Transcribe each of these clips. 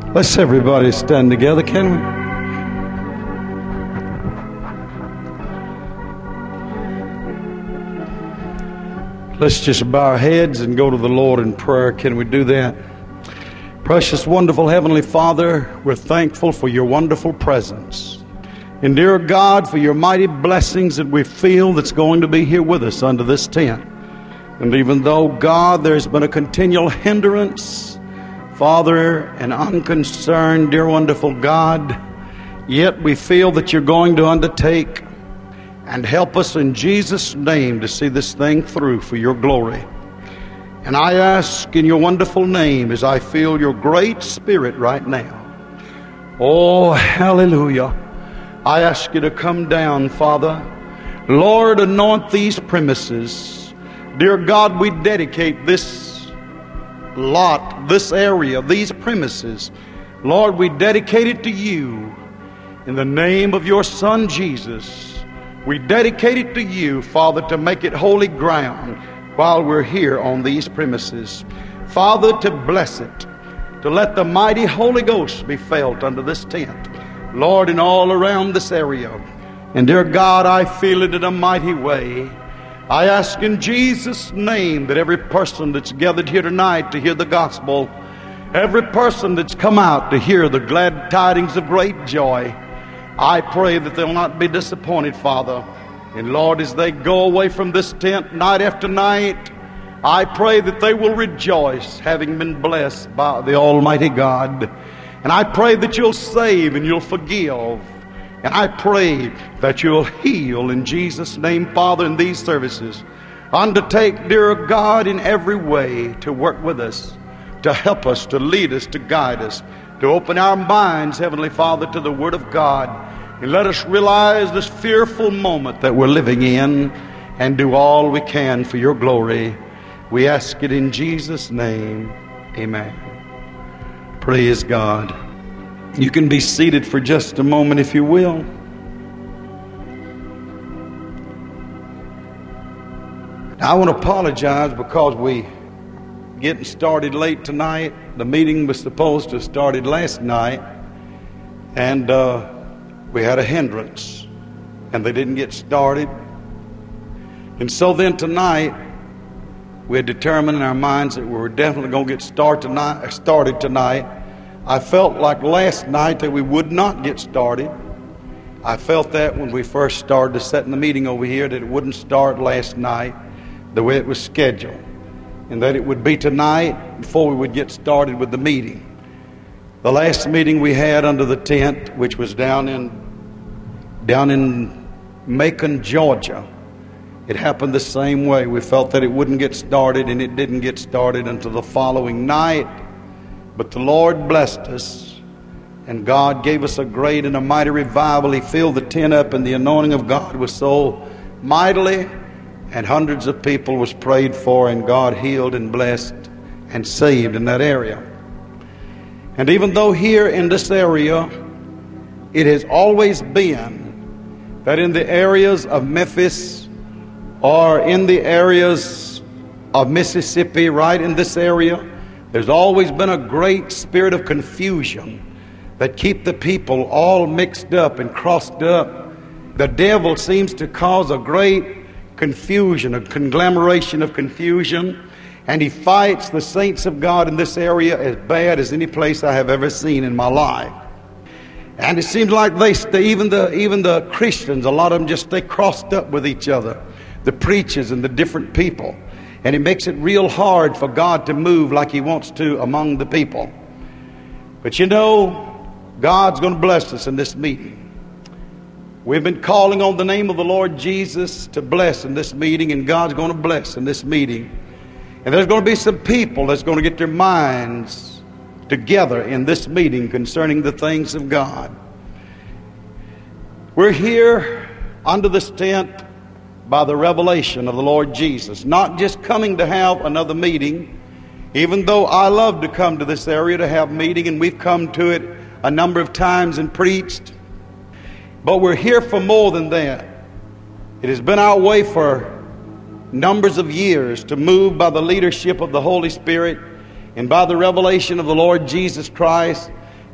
Let's everybody stand together, can we? Let's just bow our heads and go to the Lord in prayer. Can we do that? Precious, wonderful Heavenly Father, we're thankful for your wonderful presence. And dear God, for your mighty blessings that we feel that's going to be here with us under this tent. And even though, God, there's been a continual hindrance, Father, and unconcerned, dear wonderful God, yet we feel that you're going to undertake and help us in Jesus' name to see this thing through for your glory. And I ask in your wonderful name, as I feel your great Spirit right now, oh, hallelujah, I ask you to come down, Father. Lord, anoint these premises. Dear God, we dedicate this lot, this area, these premises. Lord, we dedicate it to you in the name of your Son, Jesus. We dedicate it to you, Father, to make it holy ground while we're here on these premises. Father, to bless it, to let the mighty Holy Ghost be felt under this tent, Lord, and all around this area. And dear God, I feel it in a mighty way. I ask in Jesus' name that every person that's gathered here tonight to hear the gospel, every person that's come out to hear the glad tidings of great joy, I pray that they'll not be disappointed, Father. And Lord, as they go away from this tent night after night, I pray that they will rejoice, having been blessed by the Almighty God. And I pray that you'll save and you'll forgive. And I pray that you'll heal in Jesus' name, Father, in these services. Undertake, dear God, in every way to work with us, to help us, to lead us, to guide us, to open our minds, Heavenly Father, to the Word of God. And let us realize this fearful moment that we're living in and do all we can for your glory. We ask it in Jesus' name. Amen. Praise God. You can be seated for just a moment if you will. I want to apologize because we getting started late tonight. The meeting was supposed to have started last night, and we had a hindrance, and they didn't get started. And so then tonight, we had determined in our minds that we were definitely going to get started tonight. I felt like last night that we would not get started. I felt that when we first started setting the meeting over here, that it wouldn't start last night the way it was scheduled, and that it would be tonight before we would get started with the meeting. The last meeting we had under the tent, which was down in Macon, Georgia, it happened the same way. We felt that it wouldn't get started, and it didn't get started until the following night. But the Lord blessed us, and God gave us a great and a mighty revival. He filled the tent up, and the anointing of God was so mightily, and hundreds of people was prayed for, and God healed and blessed and saved in that area. And even though here in this area, it has always been that in the areas of Memphis or in the areas of Mississippi, right in this area, there's always been a great spirit of confusion that keep the people all mixed up and crossed up. The devil seems to cause a great confusion, a conglomeration of confusion, and he fights the saints of God in this area as bad as any place I have ever seen in my life. And it seems like even the Christians, a lot of them just stay crossed up with each other, the preachers and the different people. And it makes it real hard for God to move like he wants to among the people. But you know, God's going to bless us in this meeting. We've been calling on the name of the Lord Jesus to bless in this meeting, and God's going to bless in this meeting. And there's going to be some people that's going to get their minds together in this meeting concerning the things of God. We're here under this tent by the revelation of the Lord Jesus, not just coming to have another meeting, even though I love to come to this area to have meeting, and we've come to it a number of times and preached. But we're here for more than that. It has been our way for numbers of years to move by the leadership of the Holy Spirit and by the revelation of the Lord Jesus Christ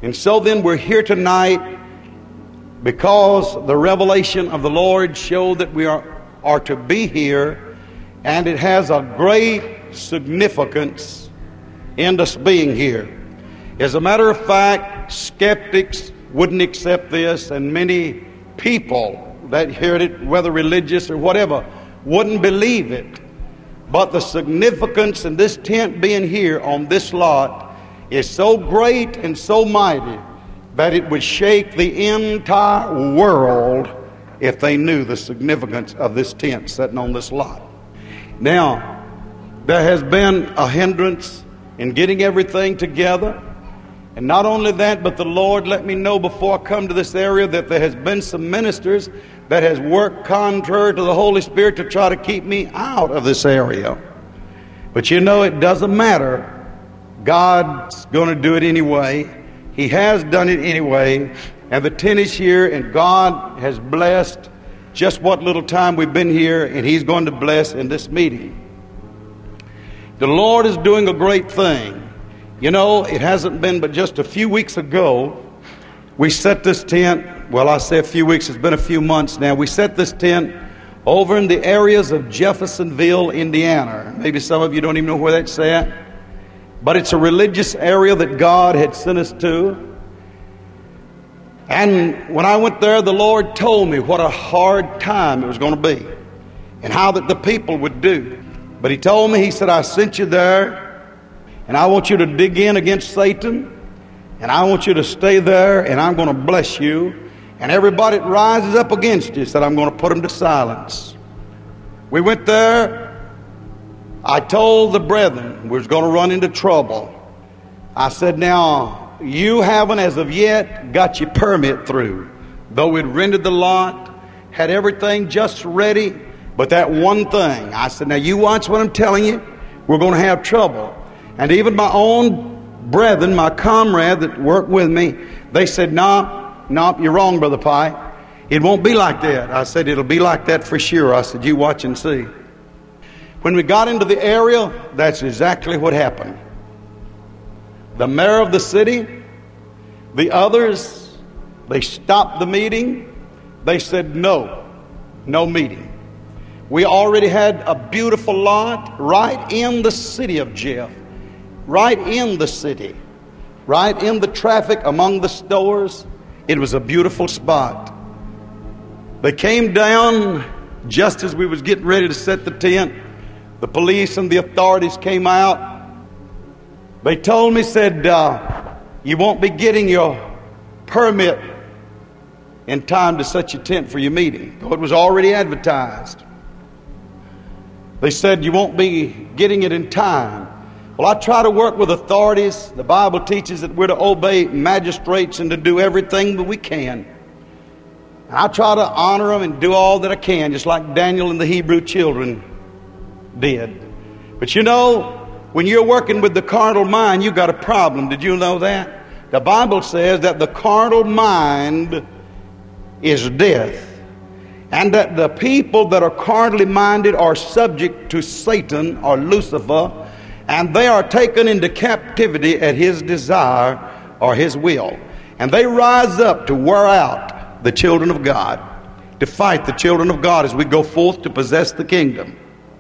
And so then we're here tonight because the revelation of the Lord showed that we are to be here, and it has a great significance in us being here. As a matter of fact, skeptics wouldn't accept this, and many people that heard it, whether religious or whatever, wouldn't believe it. But the significance in this tent being here on this lot is so great and so mighty that it would shake the entire world if they knew the significance of this tent sitting on this lot. Now, there has been a hindrance in getting everything together. And not only that, but the Lord let me know before I come to this area that there has been some ministers that has worked contrary to the Holy Spirit to try to keep me out of this area. But you know, it doesn't matter. God's going to do it anyway. He has done it anyway. And the tent is here, and God has blessed just what little time we've been here, and He's going to bless in this meeting. The Lord is doing a great thing. You know, it hasn't been but just a few weeks ago we set this tent. Well, I say a few weeks, it's been a few months now. We set this tent over in the areas of Jeffersonville, Indiana. Maybe some of you don't even know where that's at. But it's a religious area that God had sent us to. And when I went there, the Lord told me what a hard time it was going to be and how that the people would do. But He told me, He said, I sent you there, and I want you to dig in against Satan, and I want you to stay there, and I'm going to bless you. And everybody that rises up against you, said, I'm going to put them to silence. We went there. I told the brethren we was going to run into trouble. I said, now, you haven't as of yet got your permit through. Though we'd rented the lot, had everything just ready, but that one thing, I said, now you watch what I'm telling you, we're going to have trouble. And even my own brethren, my comrade that worked with me, they said, no, you're wrong, Brother Pye. It won't be like that. I said, it'll be like that for sure. I said, you watch and see. When we got into the area, that's exactly what happened. The mayor of the city, the others, they stopped the meeting. They said, no meeting. We already had a beautiful lot right in the city of Jeff. Right in the city. Right in the traffic among the stores. It was a beautiful spot. They came down just as we was getting ready to set the tent. The police and the authorities came out. They told me, said, you won't be getting your permit in time to set your tent for your meeting. It was already advertised. They said, you won't be getting it in time. Well, I try to work with authorities. The Bible teaches that we're to obey magistrates and to do everything that we can. And I try to honor them and do all that I can, just like Daniel and the Hebrew children did. But you know, when you're working with the carnal mind, you got a problem. Did you know that? The Bible says that the carnal mind is death. And that the people that are carnally minded are subject to Satan or Lucifer, and they are taken into captivity at his desire or his will. And they rise up to wear out the children of God, to fight the children of God as we go forth to possess the kingdom.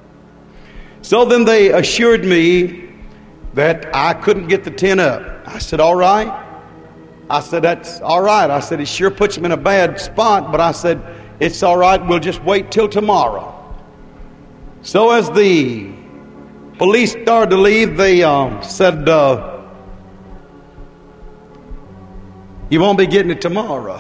So then they assured me that I couldn't get the tent up. I said, all right. I said, that's all right. I said, it sure puts them in a bad spot, but I said, it's all right. We'll just wait till tomorrow. So as the police started to leave, they said, you won't be getting it tomorrow.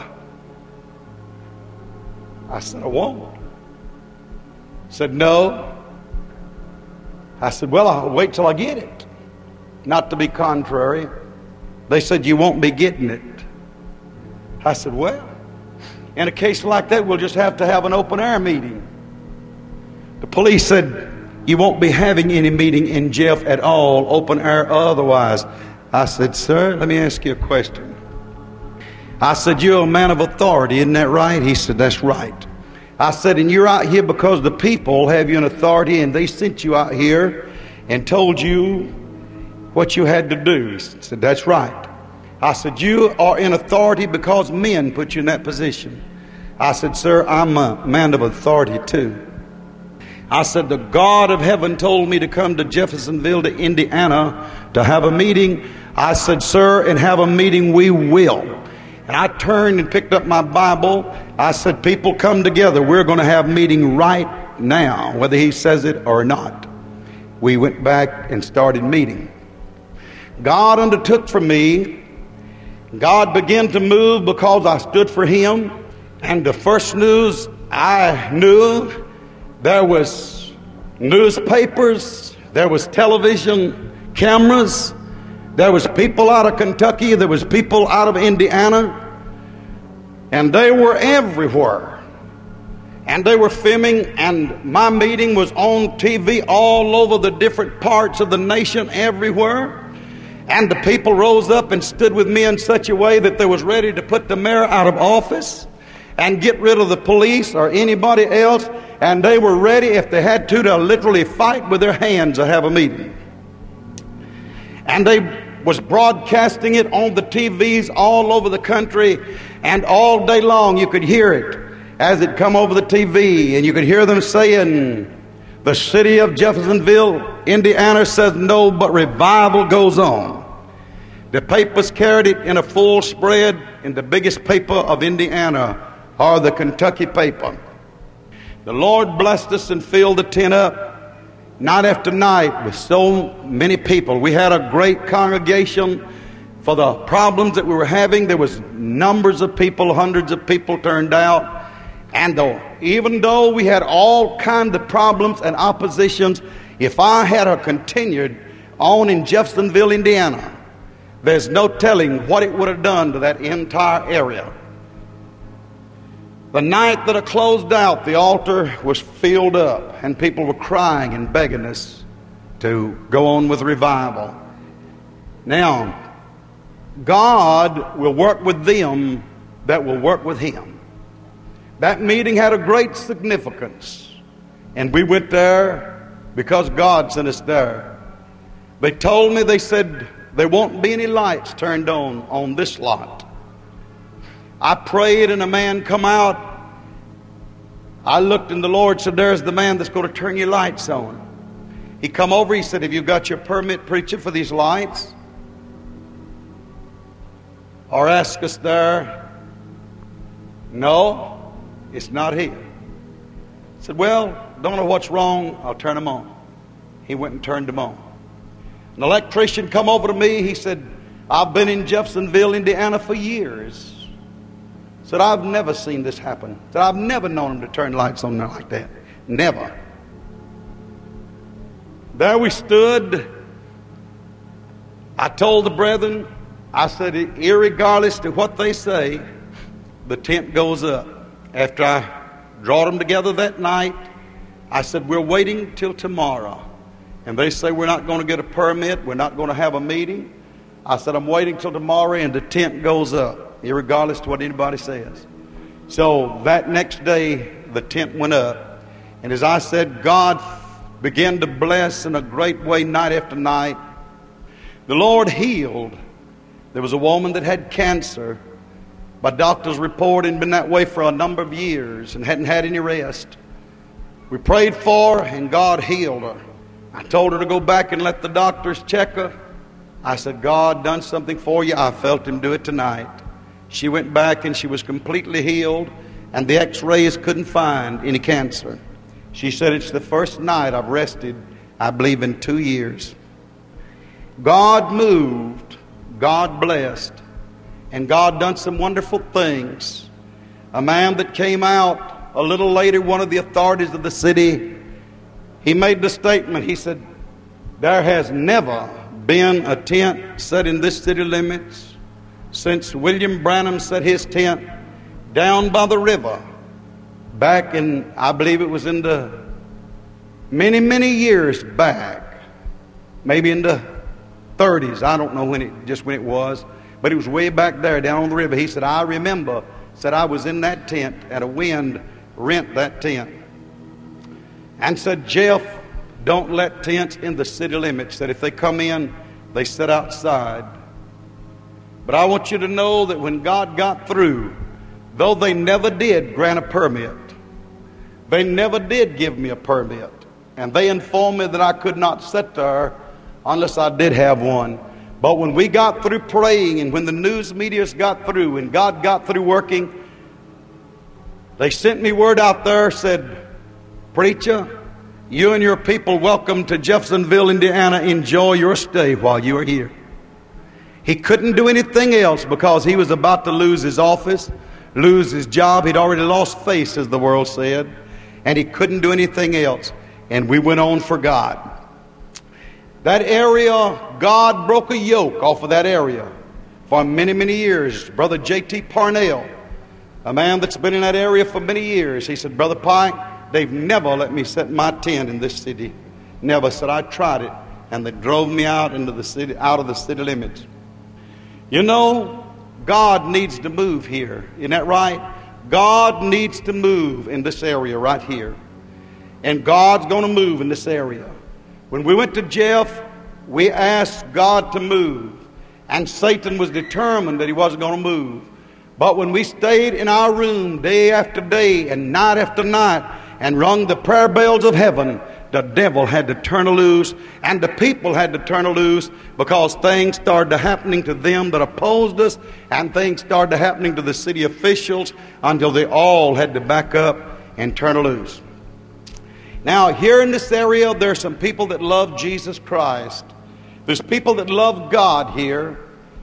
I said, I won't. Said, no. I said, well, I'll wait till I get it. Not to be contrary. They said, you won't be getting it. I said, well, in a case like that, we'll just have to have an open air meeting. The police said, you won't be having any meeting in Jeff at all, open air or otherwise. I said, sir, let me ask you a question. I said, you're a man of authority, isn't that right? He said, that's right. I said, and you're out here because the people have you in authority and they sent you out here and told you what you had to do. He said, that's right. I said, you are in authority because men put you in that position. I said, sir, I'm a man of authority too. I said, the God of heaven told me to come to Jeffersonville, to Indiana, to have a meeting. I said, sir, and have a meeting we will. And I turned and picked up my Bible. I said, people, come together. We're going to have a meeting right now, whether he says it or not. We went back and started meeting. God undertook for me. God began to move because I stood for him. And the first news I knew, there was newspapers, there was television cameras, there was people out of Kentucky, there was people out of Indiana, and they were everywhere. And they were filming, and my meeting was on TV all over the different parts of the nation, everywhere. And the people rose up and stood with me in such a way that they was ready to put the mayor out of office and get rid of the police or anybody else. And they were ready, if they had to literally fight with their hands to have a meeting. And they was broadcasting it on the TVs all over the country, and all day long you could hear it as it come over the TV, and you could hear them saying, the city of Jeffersonville, Indiana says no, but revival goes on. The papers carried it in a full spread, and the biggest paper of Indiana are the Kentucky paper. The Lord blessed us and filled the tent up night after night with so many people. We had a great congregation for the problems that we were having. There was numbers of people, hundreds of people turned out. And even though we had all kinds of problems and oppositions, if I had continued on in Jeffersonville, Indiana, there's no telling what it would have done to that entire area. The night that I closed out, the altar was filled up, and people were crying and begging us to go on with revival. Now, God will work with them that will work with him. That meeting had a great significance, and we went there because God sent us there. They told me, they said, there won't be any lights turned on this lot. I prayed, and a man come out. I looked, and the Lord said, there's the man that's going to turn your lights on. He come over, he said, have you got your permit, preacher, for these lights? Or ask us there. No, it's not here. I said, well, don't know what's wrong, I'll turn them on. He went and turned them on. An electrician come over to me, he said, I've been in Jeffersonville, Indiana for years. Said, I've never seen this happen. Said, I've never known him to turn lights on there like that. Never. There we stood. I told the brethren, I said, irregardless to what they say, the tent goes up. After I brought them together that night, I said, we're waiting till tomorrow. And they say, we're not going to get a permit. We're not going to have a meeting. I said, I'm waiting till tomorrow, and the tent goes up, irregardless to what anybody says. So that next day, the tent went up. And as I said, God began to bless in a great way night after night. The Lord healed. There was a woman that had cancer. By doctor's report, had been that way for a number of years and hadn't had any rest. We prayed for her, and God healed her. I told her to go back and let the doctors check her. I said, God done something for you. I felt him do it tonight. She went back and she was completely healed, and the x-rays couldn't find any cancer. She said, it's the first night I've rested, I believe, in 2 years. God moved, God blessed, and God done some wonderful things. A man that came out a little later, one of the authorities of the city, he made the statement, he said, there has never been a tent set in this city limits since William Branham set his tent down by the river back in, I believe it was in the many years back, maybe in the 30s. I don't know when it was, but it was way back there down on the river. He said, I remember, said I was in that tent and a wind rent that tent. And said, Jeff, don't let tents in the city limits. Said if they come in, they sit outside. But I want you to know that when God got through, though they never did grant a permit, they never did give me a permit, and they informed me that I could not sit there unless I did have one. But when we got through praying, and when the news medias got through, and God got through working, they sent me word out there, said, "Preacher, you and your people welcome to Jeffersonville, Indiana. Enjoy your stay while you are here." He couldn't do anything else because he was about to lose his office, lose his job. He'd already lost face, as the world said, and he couldn't do anything else. And we went on for God. That area, God broke a yoke off of that area for many, many years. Brother J.T. Parnell, a man that's been in that area for many years, he said, "Brother Pike, they've never let me set my tent in this city. Never." Said, "I tried it, and they drove me out into the city, out of the city limits." You know, God needs to move here. Isn't that right? God needs to move in this area right here. And God's going to move in this area. When we went to Jeff, we asked God to move. And Satan was determined that he wasn't going to move. But when we stayed in our room day after day and night after night and rung the prayer bells of heaven, the devil had to turn loose, and the people had to turn loose, because things started happening to them that opposed us, and things started happening to the city officials, until they all had to back up and turn loose. Now, here in this area, there are some people that love Jesus Christ. There's people that love God here.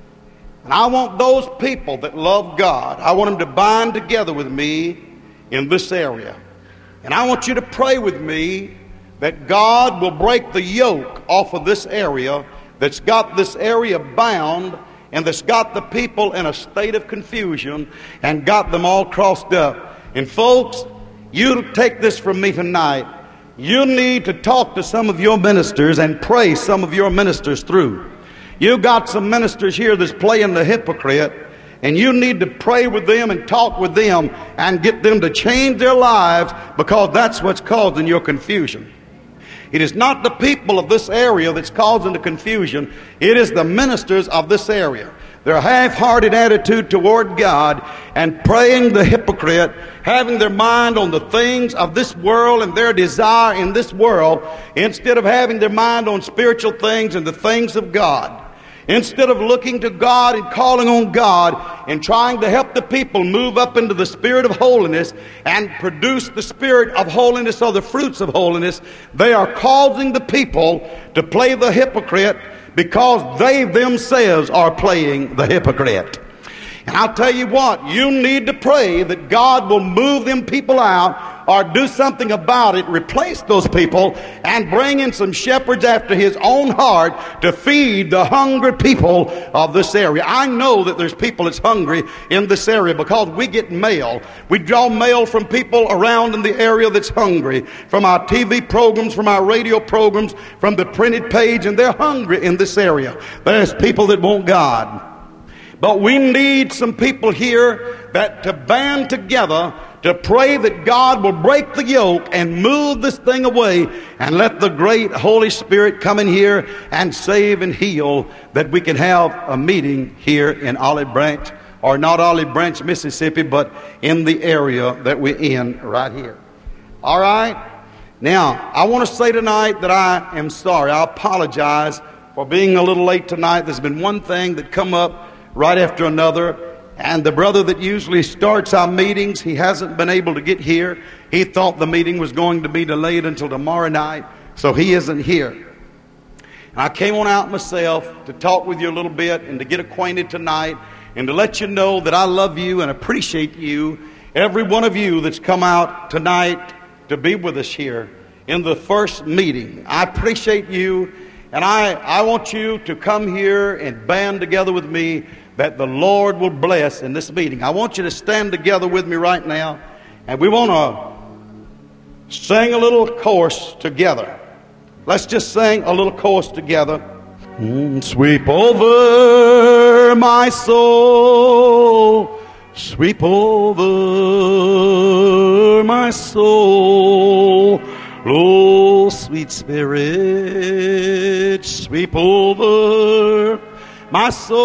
And I want those people that love God, I want them to bind together with me in this area. And I want you to pray with me that God will break the yoke off of this area that's got this area bound, and that's got the people in a state of confusion and got them all crossed up. And folks, you take this from me tonight. You need to talk to some of your ministers and pray some of your ministers through. You got some ministers here that's playing the hypocrite, and you need to pray with them and talk with them and get them to change their lives, because that's what's causing your confusion. It is not the people of this area that's causing the confusion. It is the ministers of this area. Their half-hearted attitude toward God and praying the hypocrite, having their mind on the things of this world and their desire in this world, instead of having their mind on spiritual things and the things of God. Instead of looking to God and calling on God and trying to help the people move up into the spirit of holiness and produce the spirit of holiness or the fruits of holiness, they are causing the people to play the hypocrite, because they themselves are playing the hypocrite. And I'll tell you what, you need to pray that God will move them people out, or do something about it, replace those people, and bring in some shepherds after his own heart to feed the hungry people of this area. I know that there's people that's hungry in this area, because we get mail. We draw mail from people around in the area that's hungry, from our TV programs, from our radio programs, from the printed page, and they're hungry in this area. There's people that want God. But we need some people here that to band together to pray that God will break the yoke and move this thing away, and let the great Holy Spirit come in here and save and heal, that we can have a meeting here in Olive Branch, or not Olive Branch, Mississippi, but in the area that we're in right here. All right? Now, I want to say tonight that I am sorry. I apologize for being a little late tonight. There's been one thing that come up right after another, and the brother that usually starts our meetings, he hasn't been able to get here. He thought the meeting was going to be delayed until tomorrow night, so he isn't here. And I came on out myself to talk with you a little bit and to get acquainted tonight, and to let you know that I love you and appreciate you, every one of you that's come out tonight to be with us here in the first meeting. I appreciate you, and I want you to come here and band together with me, that the Lord will bless in this meeting. I want you to stand together with me right now, and we want to sing a little chorus together. Let's just sing a little chorus together. Sweep over my soul, sweep over my soul, oh sweet Spirit, sweep over my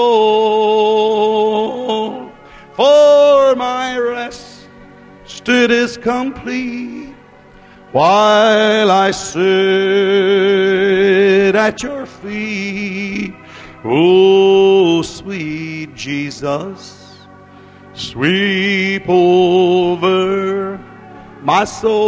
soul, for my rest it is complete while I sit at your feet. Oh, sweet Jesus, sweep over my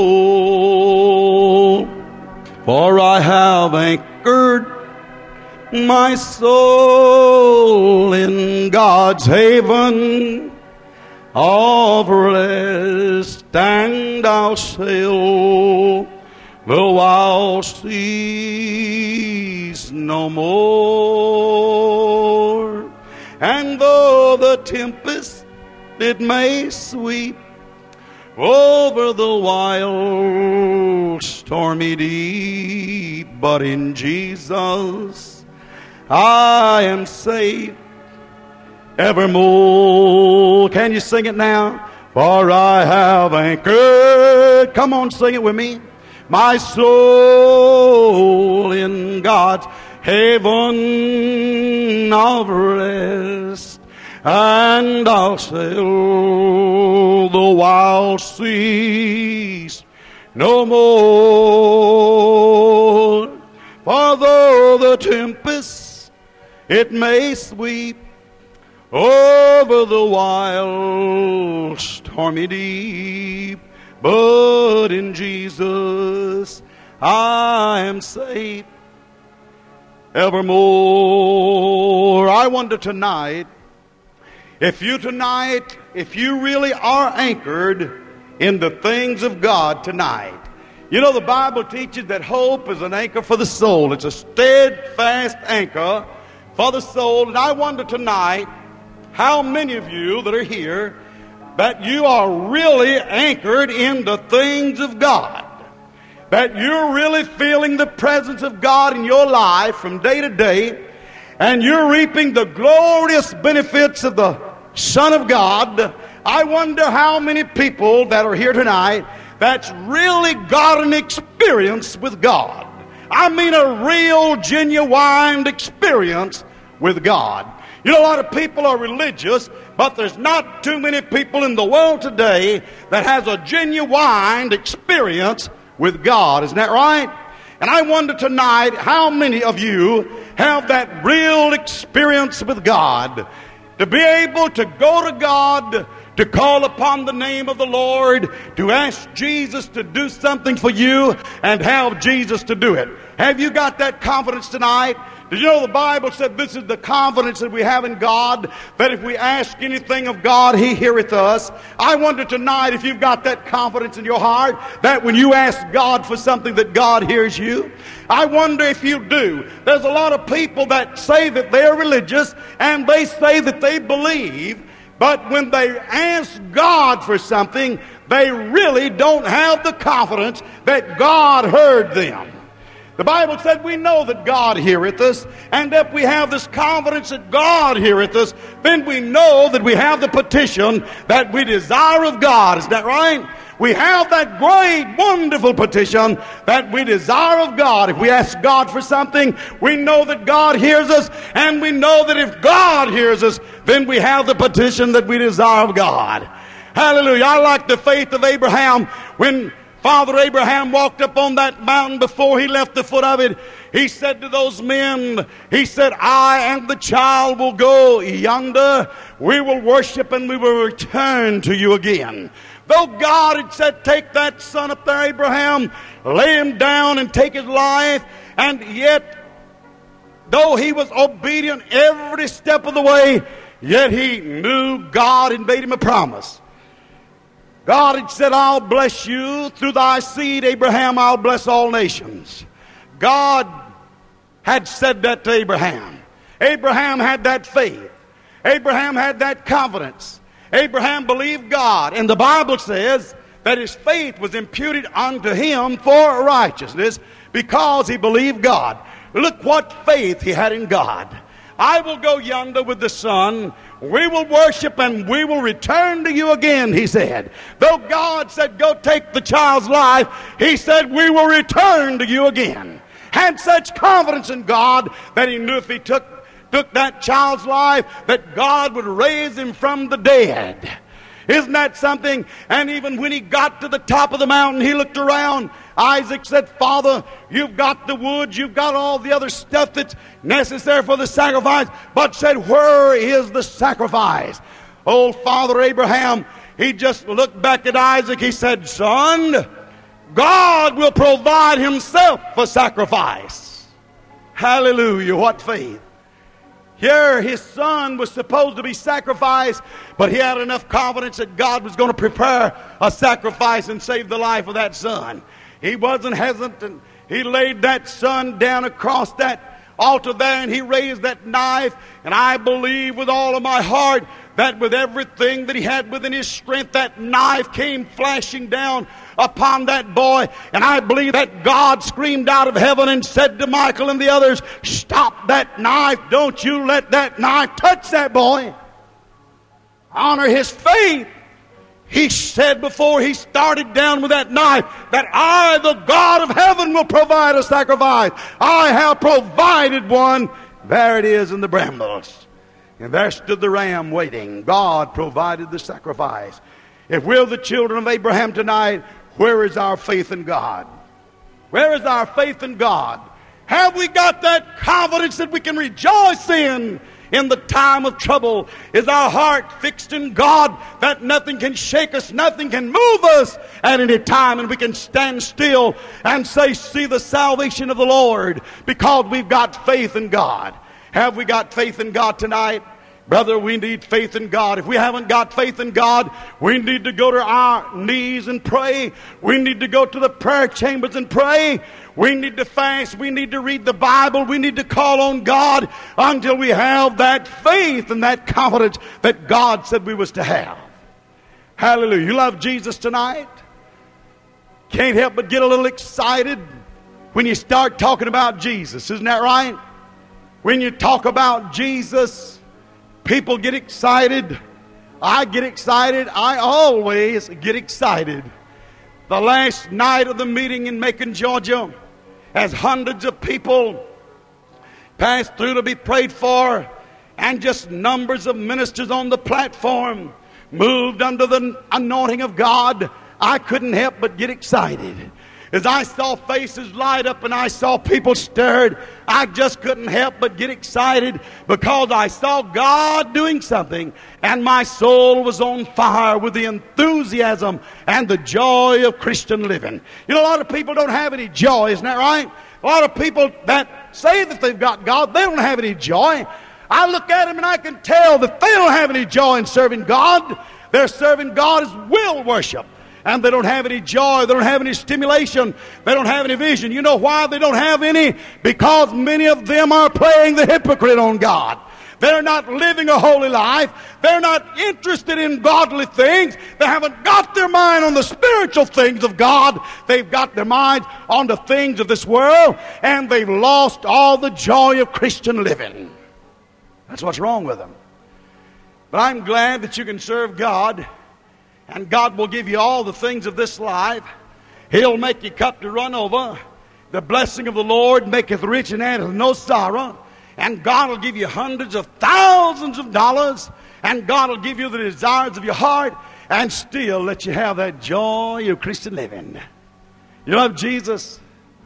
soul, for I have anchored my soul in God's haven of rest, and I'll sail the wild seas no more. And though the tempest it may sweep over the wild stormy deep, but in Jesus I am safe evermore. Can you sing it now? For I have anchored, come on, sing it with me, my soul in God's haven of rest, and I'll sail the wild seas no more. For though the tempest it may sweep over the wild stormy deep, but in Jesus I am safe evermore. I wonder tonight, if you really are anchored in the things of God tonight. You know, the Bible teaches that hope is an anchor for the soul. It's a steadfast anchor for the soul. And I wonder tonight, how many of you that are here, that you are really anchored in the things of God, that you're really feeling the presence of God in your life from day to day, and you're reaping the glorious benefits of the Son of God. I wonder how many people that are here tonight that's really got an experience with God. I mean a real, genuine experience with God. You know, a lot of people are religious, but there's not too many people in the world today that has a genuine experience with God. Isn't that right? And I wonder tonight, how many of you have that real experience with God? To be able to go to God, to call upon the name of the Lord, to ask Jesus to do something for you, and have Jesus to do it. Have you got that confidence tonight? Did you know the Bible said this is the confidence that we have in God, that if we ask anything of God, He heareth us? I wonder tonight if you've got that confidence in your heart, that when you ask God for something that God hears you. I wonder if you do. There's a lot of people that say that they're religious, and they say that they believe, but when they ask God for something, they really don't have the confidence that God heard them. The Bible said we know that God heareth us, and if we have this confidence that God heareth us, then we know that we have the petition that we desire of God. Is that right? We have that great, wonderful petition that we desire of God. If we ask God for something, we know that God hears us, and we know that if God hears us, then we have the petition that we desire of God. Hallelujah. I like the faith of Abraham. When Father Abraham walked up on that mountain before he left the foot of it, he said to those men, he said, I and the child will go yonder. We will worship and we will return to you again. Though God had said, take that son up there, Abraham, lay him down and take his life, and yet, though he was obedient every step of the way, yet he knew God had made him a promise. God had said, I'll bless you. Through thy seed, Abraham, I'll bless all nations. God had said that to Abraham. Abraham had that faith. Abraham had that confidence. Abraham believed God. And the Bible says that his faith was imputed unto him for righteousness because he believed God. Look what faith he had in God. I will go yonder with the son. We will worship and we will return to you again, he said. Though God said, go take the child's life, he said, we will return to you again. Had such confidence in God that he knew if he took took that child's life, that God would raise him from the dead. Isn't that something? And even when he got to the top of the mountain, he looked around. Isaac said, Father, you've got the wood, you've got all the other stuff that's necessary for the sacrifice, but said, where is the sacrifice? Old Father Abraham, he just looked back at Isaac. He said, son, God will provide himself a sacrifice. Hallelujah, what faith. Here his son was supposed to be sacrificed, but he had enough confidence that God was going to prepare a sacrifice and save the life of that son. He wasn't hesitant. He laid that son down across that altar there, and he raised that knife. And I believe with all of my heart that with everything that he had within his strength, that knife came flashing down upon that boy. And I believe that God screamed out of heaven and said to Michael and the others, stop that knife. Don't you let that knife touch that boy. Honor his faith. He said before he started down with that knife that I, the God of heaven, will provide a sacrifice. I have provided one. There it is in the brambles. And there stood the ram waiting. God provided the sacrifice. If we're the children of Abraham tonight, where is our faith in God? Where is our faith in God? Have we got that confidence that we can rejoice in the time of trouble? Is our heart fixed in God that nothing can shake us, nothing can move us at any time, and we can stand still and say, see the salvation of the Lord, because we've got faith in God? Have we got faith in God tonight? Brother, we need faith in God. If we haven't got faith in God, we need to go to our knees and pray. We need to go to the prayer chambers and pray. We need to fast. We need to read the Bible. We need to call on God until we have that faith and that confidence that God said we was to have. Hallelujah. You love Jesus tonight? Can't help but get a little excited when you start talking about Jesus. Isn't that right? When you talk about Jesus, people get excited. I get excited. I always get excited. The last night of the meeting in Macon, Georgia, as hundreds of people passed through to be prayed for, and just numbers of ministers on the platform moved under the anointing of God, I couldn't help but get excited. As I saw faces light up and I saw people stirred, I just couldn't help but get excited, because I saw God doing something, and my soul was on fire with the enthusiasm and the joy of Christian living. You know, a lot of people don't have any joy, isn't that right? A lot of people that say that they've got God, they don't have any joy. I look at them and I can tell that they don't have any joy in serving God. They're serving God as will worship. And they don't have any joy. They don't have any stimulation. They don't have any vision. You know why they don't have any? Because many of them are playing the hypocrite on God. They're not living a holy life. They're not interested in godly things. They haven't got their mind on the spiritual things of God. They've got their minds on the things of this world, and they've lost all the joy of Christian living. That's what's wrong with them. But I'm glad that you can serve God, and God will give you all the things of this life. He'll make your cup to run over. The blessing of the Lord maketh rich and addeth no sorrow. And God will give you hundreds of thousands of dollars. And God will give you the desires of your heart, and still let you have that joy of Christian living. You love Jesus?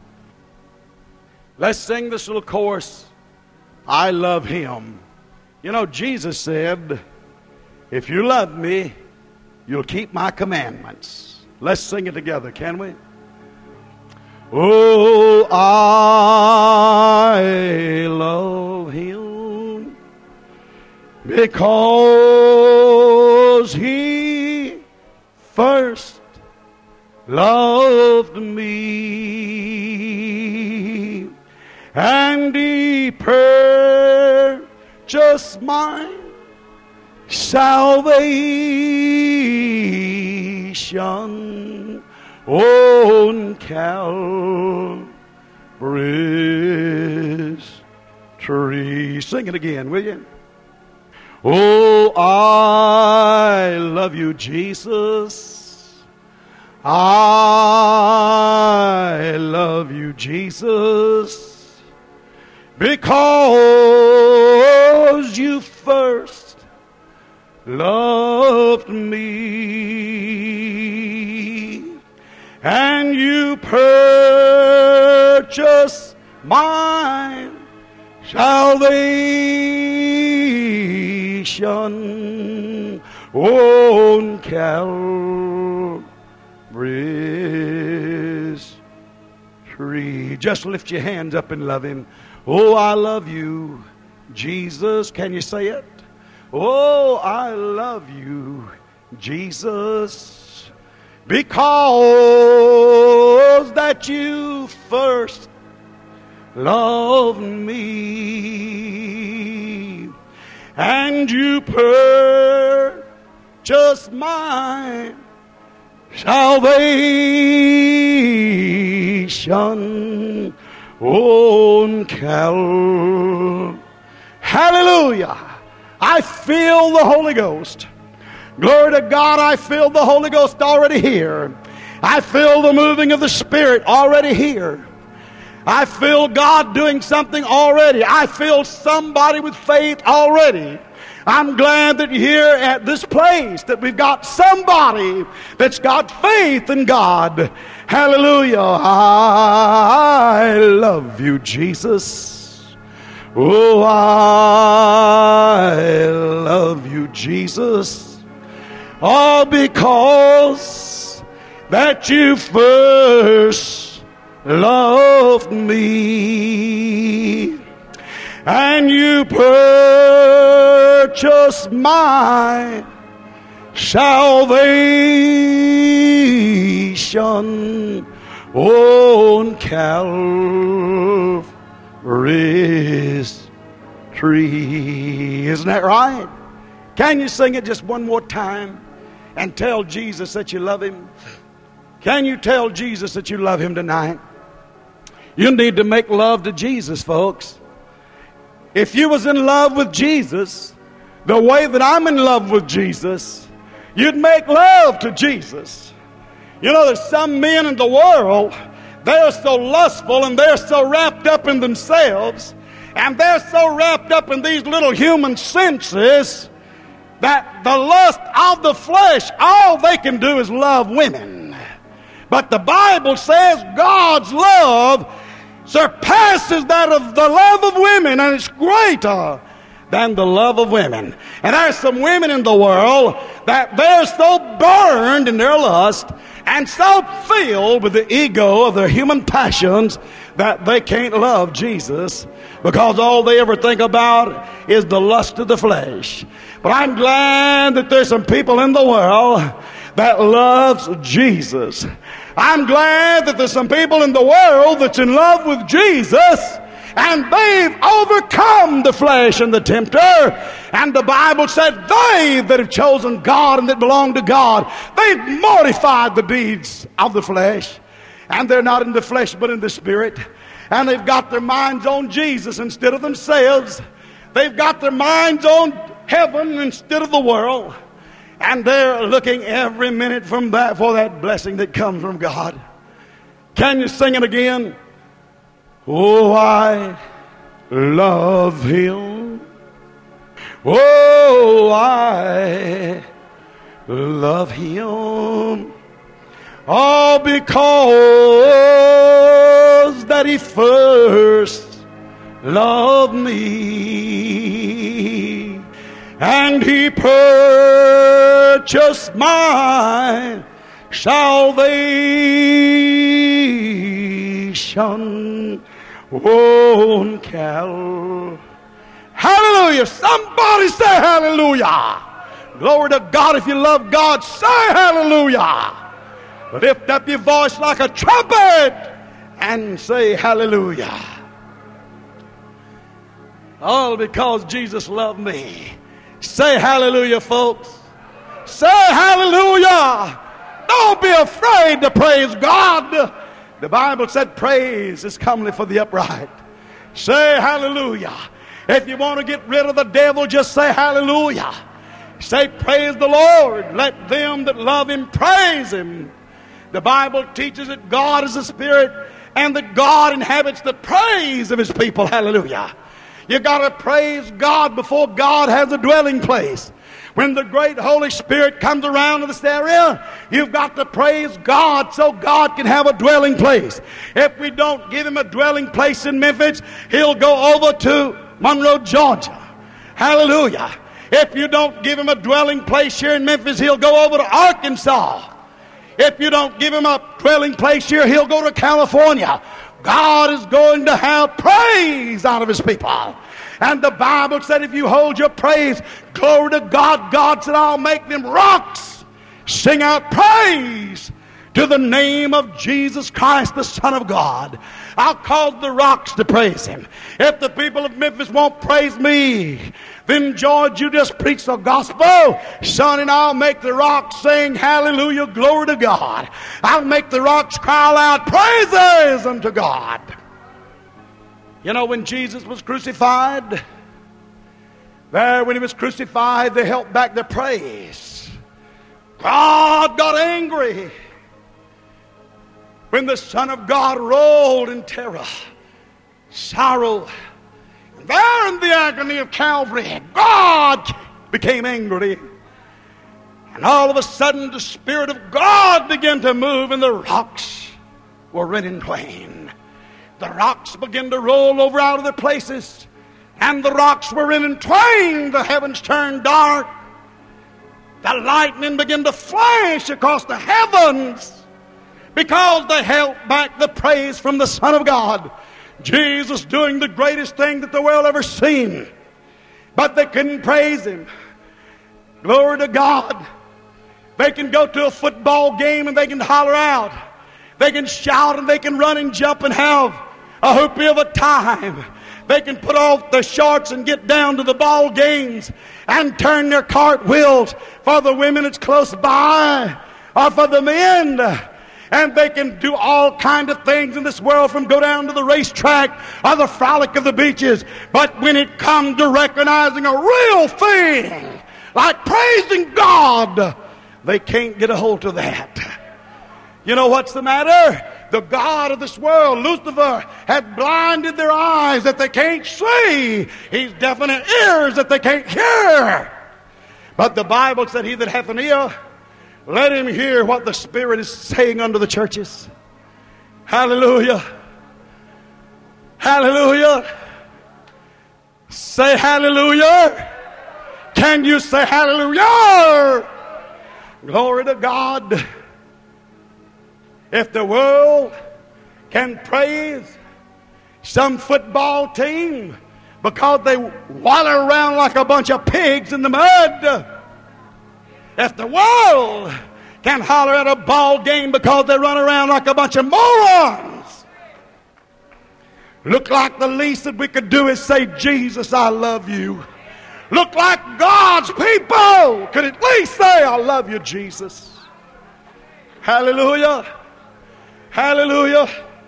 Let's sing this little chorus. I love Him. You know, Jesus said, if you love me, you'll keep my commandments. Let's sing it together, can we? Oh, I love Him because He first loved me, and He purchased my salvation on Calvary's tree. Sing it again, will you? Oh, I love you, Jesus. I love you, Jesus, because you first loved me, and you purchased my salvation on Calvary's tree. Just lift your hands up and love Him. Oh, I love you, Jesus. Can you say it? Oh, I love you, Jesus, because that you first loved me, and you purchased my salvation on Calvary. Hallelujah! I feel the Holy Ghost. Glory to God, I feel the Holy Ghost already here. I feel the moving of the Spirit already here. I feel God doing something already. I feel somebody with faith already. I'm glad that here at this place that we've got somebody that's got faith in God. Hallelujah. I love you, Jesus. Oh, I love you, Jesus. All because that you first loved me, and you purchased my salvation on Calvary's tree. Isn't that right? Can you sing it just one more time and tell Jesus that you love Him? Can you tell Jesus that you love Him tonight? You need to make love to Jesus, folks. If you was in love with Jesus the way that I'm in love with Jesus, you'd make love to Jesus. You know, there's some men in the world, they're so lustful and they're so wrapped up in themselves, and they're so wrapped up in these little human senses that the lust of the flesh, all they can do is love women. But the Bible says God's love surpasses that of the love of women, and it's greater than the love of women. And there's some women in the world that they're so burned in their lust and so filled with the ego of their human passions that they can't love Jesus, because all they ever think about is the lust of the flesh. But I'm glad that there's some people in the world that loves Jesus. I'm glad that there's some people in the world that's in love with Jesus, and they've overcome the flesh and the tempter. And the Bible said they that have chosen God and that belong to God, they've mortified the deeds of the flesh. And they're not in the flesh but in the Spirit. And they've got their minds on Jesus instead of themselves. They've got their minds on heaven instead of the world. And they're looking every minute for that blessing that comes from God. Can you sing it again? Oh, I love Him. Oh, I love Him. All because that He first loved me, and He purchased my salvation on Calvary. Hallelujah. Somebody say hallelujah. Glory to God. If you love God, say hallelujah. Lift up your voice like a trumpet and say hallelujah. All because Jesus loved me. Say hallelujah, folks. Say hallelujah. Don't be afraid to praise God. The Bible said praise is comely for the upright. Say hallelujah. If you want to get rid of the devil, just say hallelujah. Say praise the Lord. Let them that love Him praise Him. The Bible teaches that God is a spirit, and that God inhabits the praise of His people. Hallelujah. You got to praise God before God has a dwelling place. When the great Holy Spirit comes around to this area, you've got to praise God so God can have a dwelling place. If we don't give Him a dwelling place in Memphis, He'll go over to Monroe, Georgia. Hallelujah. If you don't give Him a dwelling place here in Memphis, He'll go over to Arkansas. If you don't give Him a dwelling place here, He'll go to California. God is going to have praise out of His people. And the Bible said if you hold your praise, glory to God, God said, I'll make them rocks sing out praise to the name of Jesus Christ, the Son of God. I'll cause the rocks to praise Him. If the people of Memphis won't praise me, then George, you just preach the gospel, son, and I'll make the rocks sing hallelujah, glory to God. I'll make the rocks cry aloud praises unto God. You know, when Jesus was crucified, when He was crucified, they held back their praise. God got angry when the Son of God rolled in terror, sorrow. And there in the agony of Calvary, God became angry. And all of a sudden, the Spirit of God began to move, and the rocks were rent in twain. The rocks began to roll over out of their places, and the rocks were rent in twain. The heavens turned dark. The lightning began to flash across the heavens because they held back the praise from the Son of God. Jesus doing the greatest thing that the world ever seen, but they couldn't praise Him. Glory to God. They can go to a football game and they can holler out. They can shout and they can run and jump and have a hoopy of a time. They can put off their shorts and get down to the ball games and turn their cartwheels for the women that's close by or for the men. And they can do all kinds of things in this world, from go down to the racetrack or the frolic of the beaches. But when it comes to recognizing a real thing like praising God, they can't get a hold of that. You know what's the matter? The God of this world, Lucifer, had blinded their eyes that they can't see. He's deafened their ears that they can't hear. But the Bible said, he that hath an ear, let him hear what the Spirit is saying unto the churches. Hallelujah. Hallelujah. Say hallelujah. Can you say hallelujah? Glory to God. If the world can praise some football team because they waddle around like a bunch of pigs in the mud, if the world can holler at a ball game because they run around like a bunch of morons, look like the least that we could do is say, Jesus, I love you. Look like God's people could at least say, I love you, Jesus. Hallelujah. Hallelujah.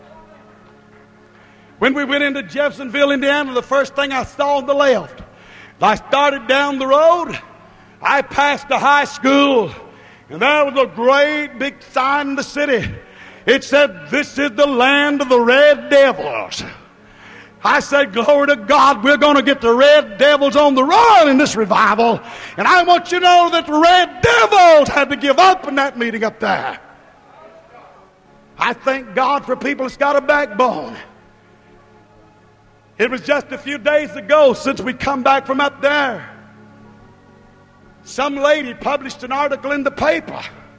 When we went into Jeffersonville, Indiana, the first thing I saw on the left, I started down the road, I passed a high school, and there was a great big sign in the city. It said, this is the land of the Red Devils. I said, glory to God, we're going to get the Red Devils on the run in this revival. And I want you to know that the Red Devils had to give up in that meeting up there. I thank God for people that's got a backbone. It was just a few days ago since we come back from up there. Some lady published an article in the paper.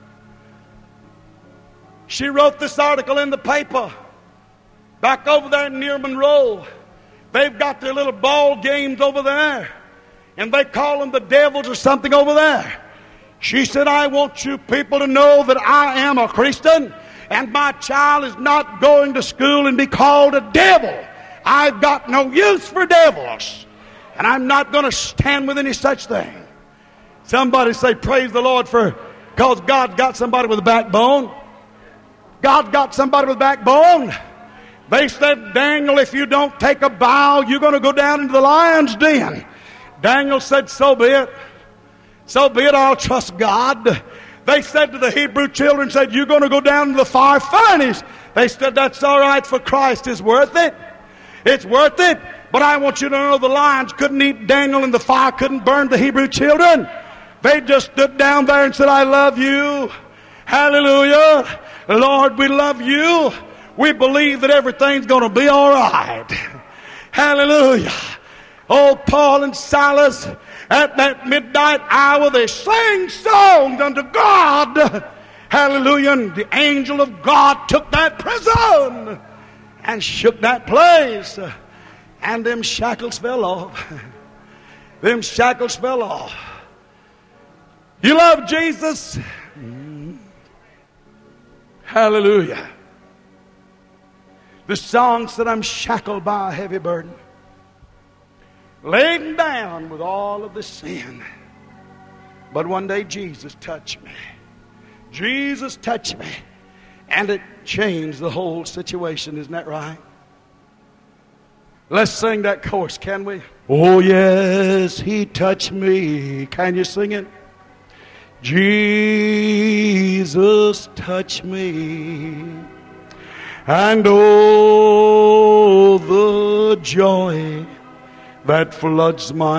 She wrote this article in the paper. Back over there near Monroe, they've got their little ball games over there. And they call them the Devils or something over there. She said, I want you people to know that I am a Christian. And my child is not going to school and be called a devil. I've got no use for devils. And I'm not going to stand with any such thing. Somebody say, praise the Lord, because God got somebody with a backbone. God got somebody with a backbone. They said, Daniel, if you don't take a bow, you're going to go down into the lion's den. Daniel said, so be it. So be it, I'll trust God. They said to the Hebrew children, said, you're going to go down to the fire furnace. They said, that's all right for Christ. It's worth it. It's worth it. But I want you to know the lions couldn't eat Daniel and the fire couldn't burn the Hebrew children. They just stood down there and said, I love you. Hallelujah. Lord, we love you. We believe that everything's going to be all right. Hallelujah. Oh, Paul and Silas, at that midnight hour, they sang songs unto God. Hallelujah. And the angel of God took that prison and shook that place. And them shackles fell off. Them shackles fell off. You love Jesus? Hallelujah. The song said, I'm shackled by a heavy burden, laden down with all of the sin. But one day Jesus touched me. Jesus touched me. And it changed the whole situation. Isn't that right? Let's sing that chorus, can we? Oh yes, He touched me. Can you sing it? Jesus touched me. And oh, the joy that floods my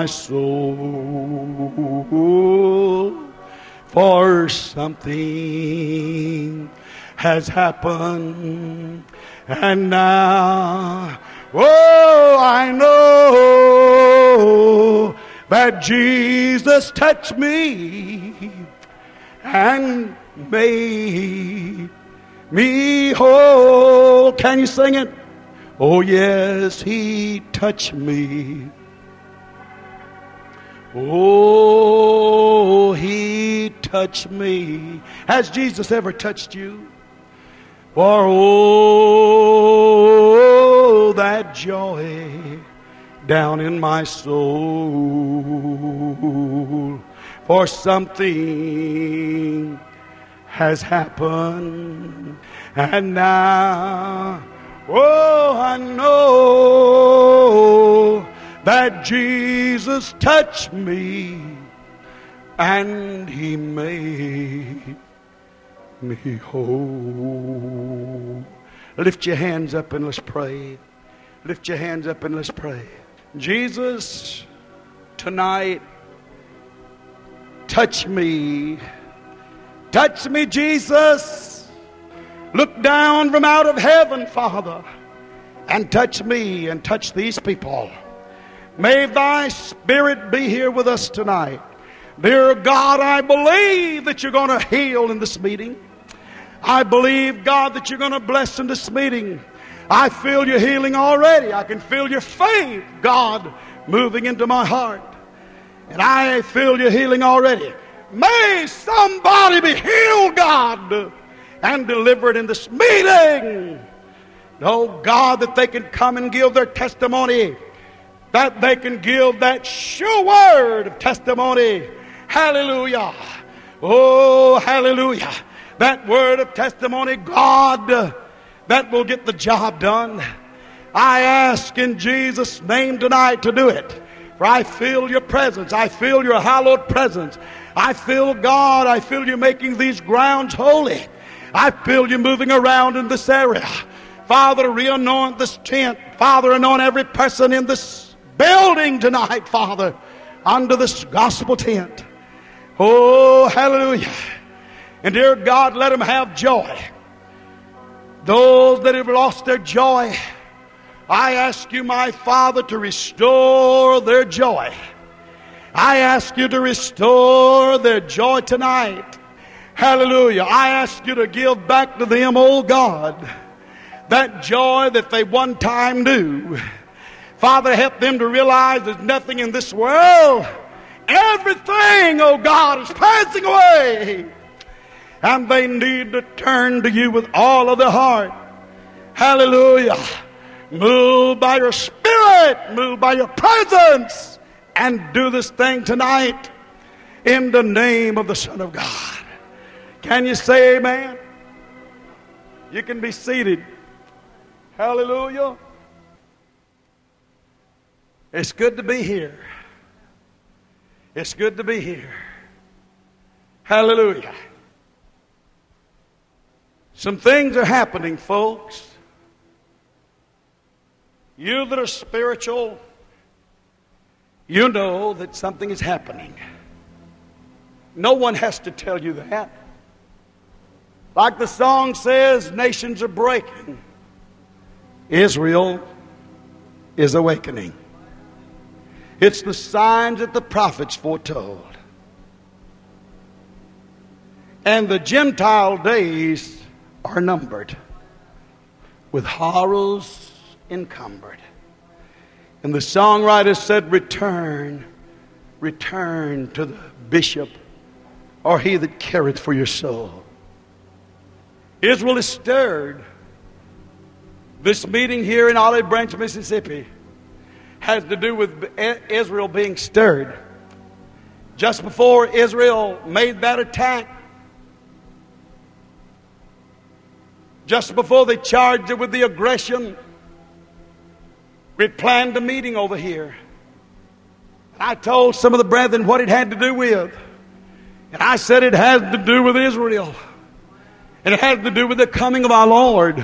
soul. For something has happened, and now, oh, I know that Jesus touched me and made me whole. Can you sing it? Oh yes, He touched me. Oh, He touched me. Has Jesus ever touched you? For oh, that joy down in my soul. For something has happened, and now, oh, I know that Jesus touched me and He made me whole. Lift your hands up and let's pray. Lift your hands up and let's pray. Jesus, tonight, touch me. Touch me, Jesus. Look down from out of heaven, Father, and touch me and touch these people. May Thy Spirit be here with us tonight. Dear God, I believe that You're going to heal in this meeting. I believe, God, that You're going to bless in this meeting. I feel Your healing already. I can feel Your faith, God, moving into my heart. And I feel Your healing already. May somebody be healed, God, and delivered in this meeting. Oh, God, that they can come and give their testimony. That they can give that sure word of testimony. Hallelujah. Oh, hallelujah. That word of testimony, God, that will get the job done. I ask in Jesus' name tonight to do it. For I feel Your presence. I feel Your hallowed presence. I feel, God, I feel You making these grounds holy. I feel You moving around in this area. Father, re-anoint this tent. Father, anoint every person in this building tonight, Father, under this gospel tent. Oh, hallelujah. And dear God, let them have joy. Those that have lost their joy, I ask You, my Father, to restore their joy. I ask You to restore their joy tonight. Hallelujah. I ask You to give back to them, oh God, that joy that they one time knew. Father, help them to realize there's nothing in this world. Everything, oh God, is passing away. And they need to turn to You with all of their heart. Hallelujah. Move by Your Spirit. Move by Your presence. And do this thing tonight in the name of the Son of God. Can you say amen? You can be seated. Hallelujah. It's good to be here. It's good to be here. Hallelujah. Some things are happening, folks. You that are spiritual, you know that something is happening. No one has to tell you that. Like the song says, nations are breaking. Israel is awakening. It's the signs that the prophets foretold. And the Gentile days are numbered, with horrors encumbered. And the songwriter said, return, return to the bishop, or he that careth for your soul. Israel is stirred. This meeting here in Olive Branch, Mississippi, has to do with Israel being stirred. Just before Israel made that attack, just before they charged it with the aggression, we planned a meeting over here. And I told some of the brethren what it had to do with. And I said it has to do with Israel. And it has to do with the coming of our Lord.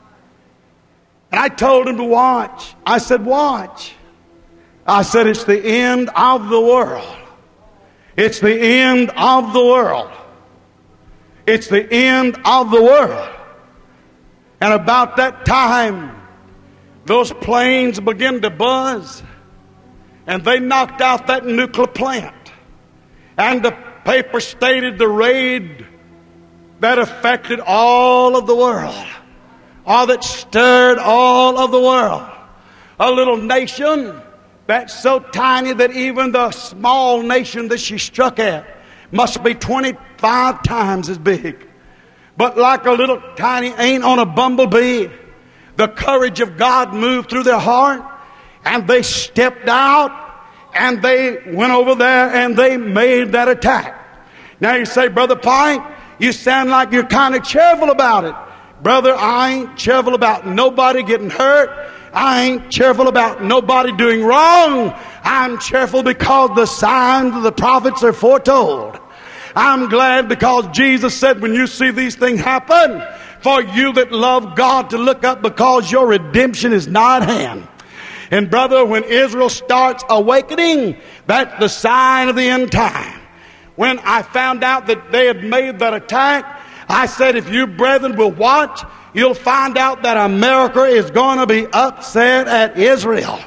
And I told them to watch. I said, watch. I said, it's the end of the world. It's the end of the world. It's the end of the world. And about that time, those planes began to buzz, and they knocked out that nuclear plant. And the paper stated the raid that affected all of the world, or that stirred all of the world. A little nation that's so tiny that even the small nation that she struck at must be 25 times as big. But like a little tiny ant on a bumblebee, the courage of God moved through their heart, and they stepped out, and they went over there, and they made that attack. Now you say, Brother Pike, you sound like you're kind of cheerful about it. Brother, I ain't cheerful about nobody getting hurt. I ain't cheerful about nobody doing wrong. I'm cheerful because the signs of the prophets are foretold. I'm glad because Jesus said, when you see these things happen, for you that love God to look up, because your redemption is nigh at hand. And brother, when Israel starts awakening, that's the sign of the end time. When I found out that they had made that attack, I said, if you brethren will watch, you'll find out that America is going to be upset at Israel.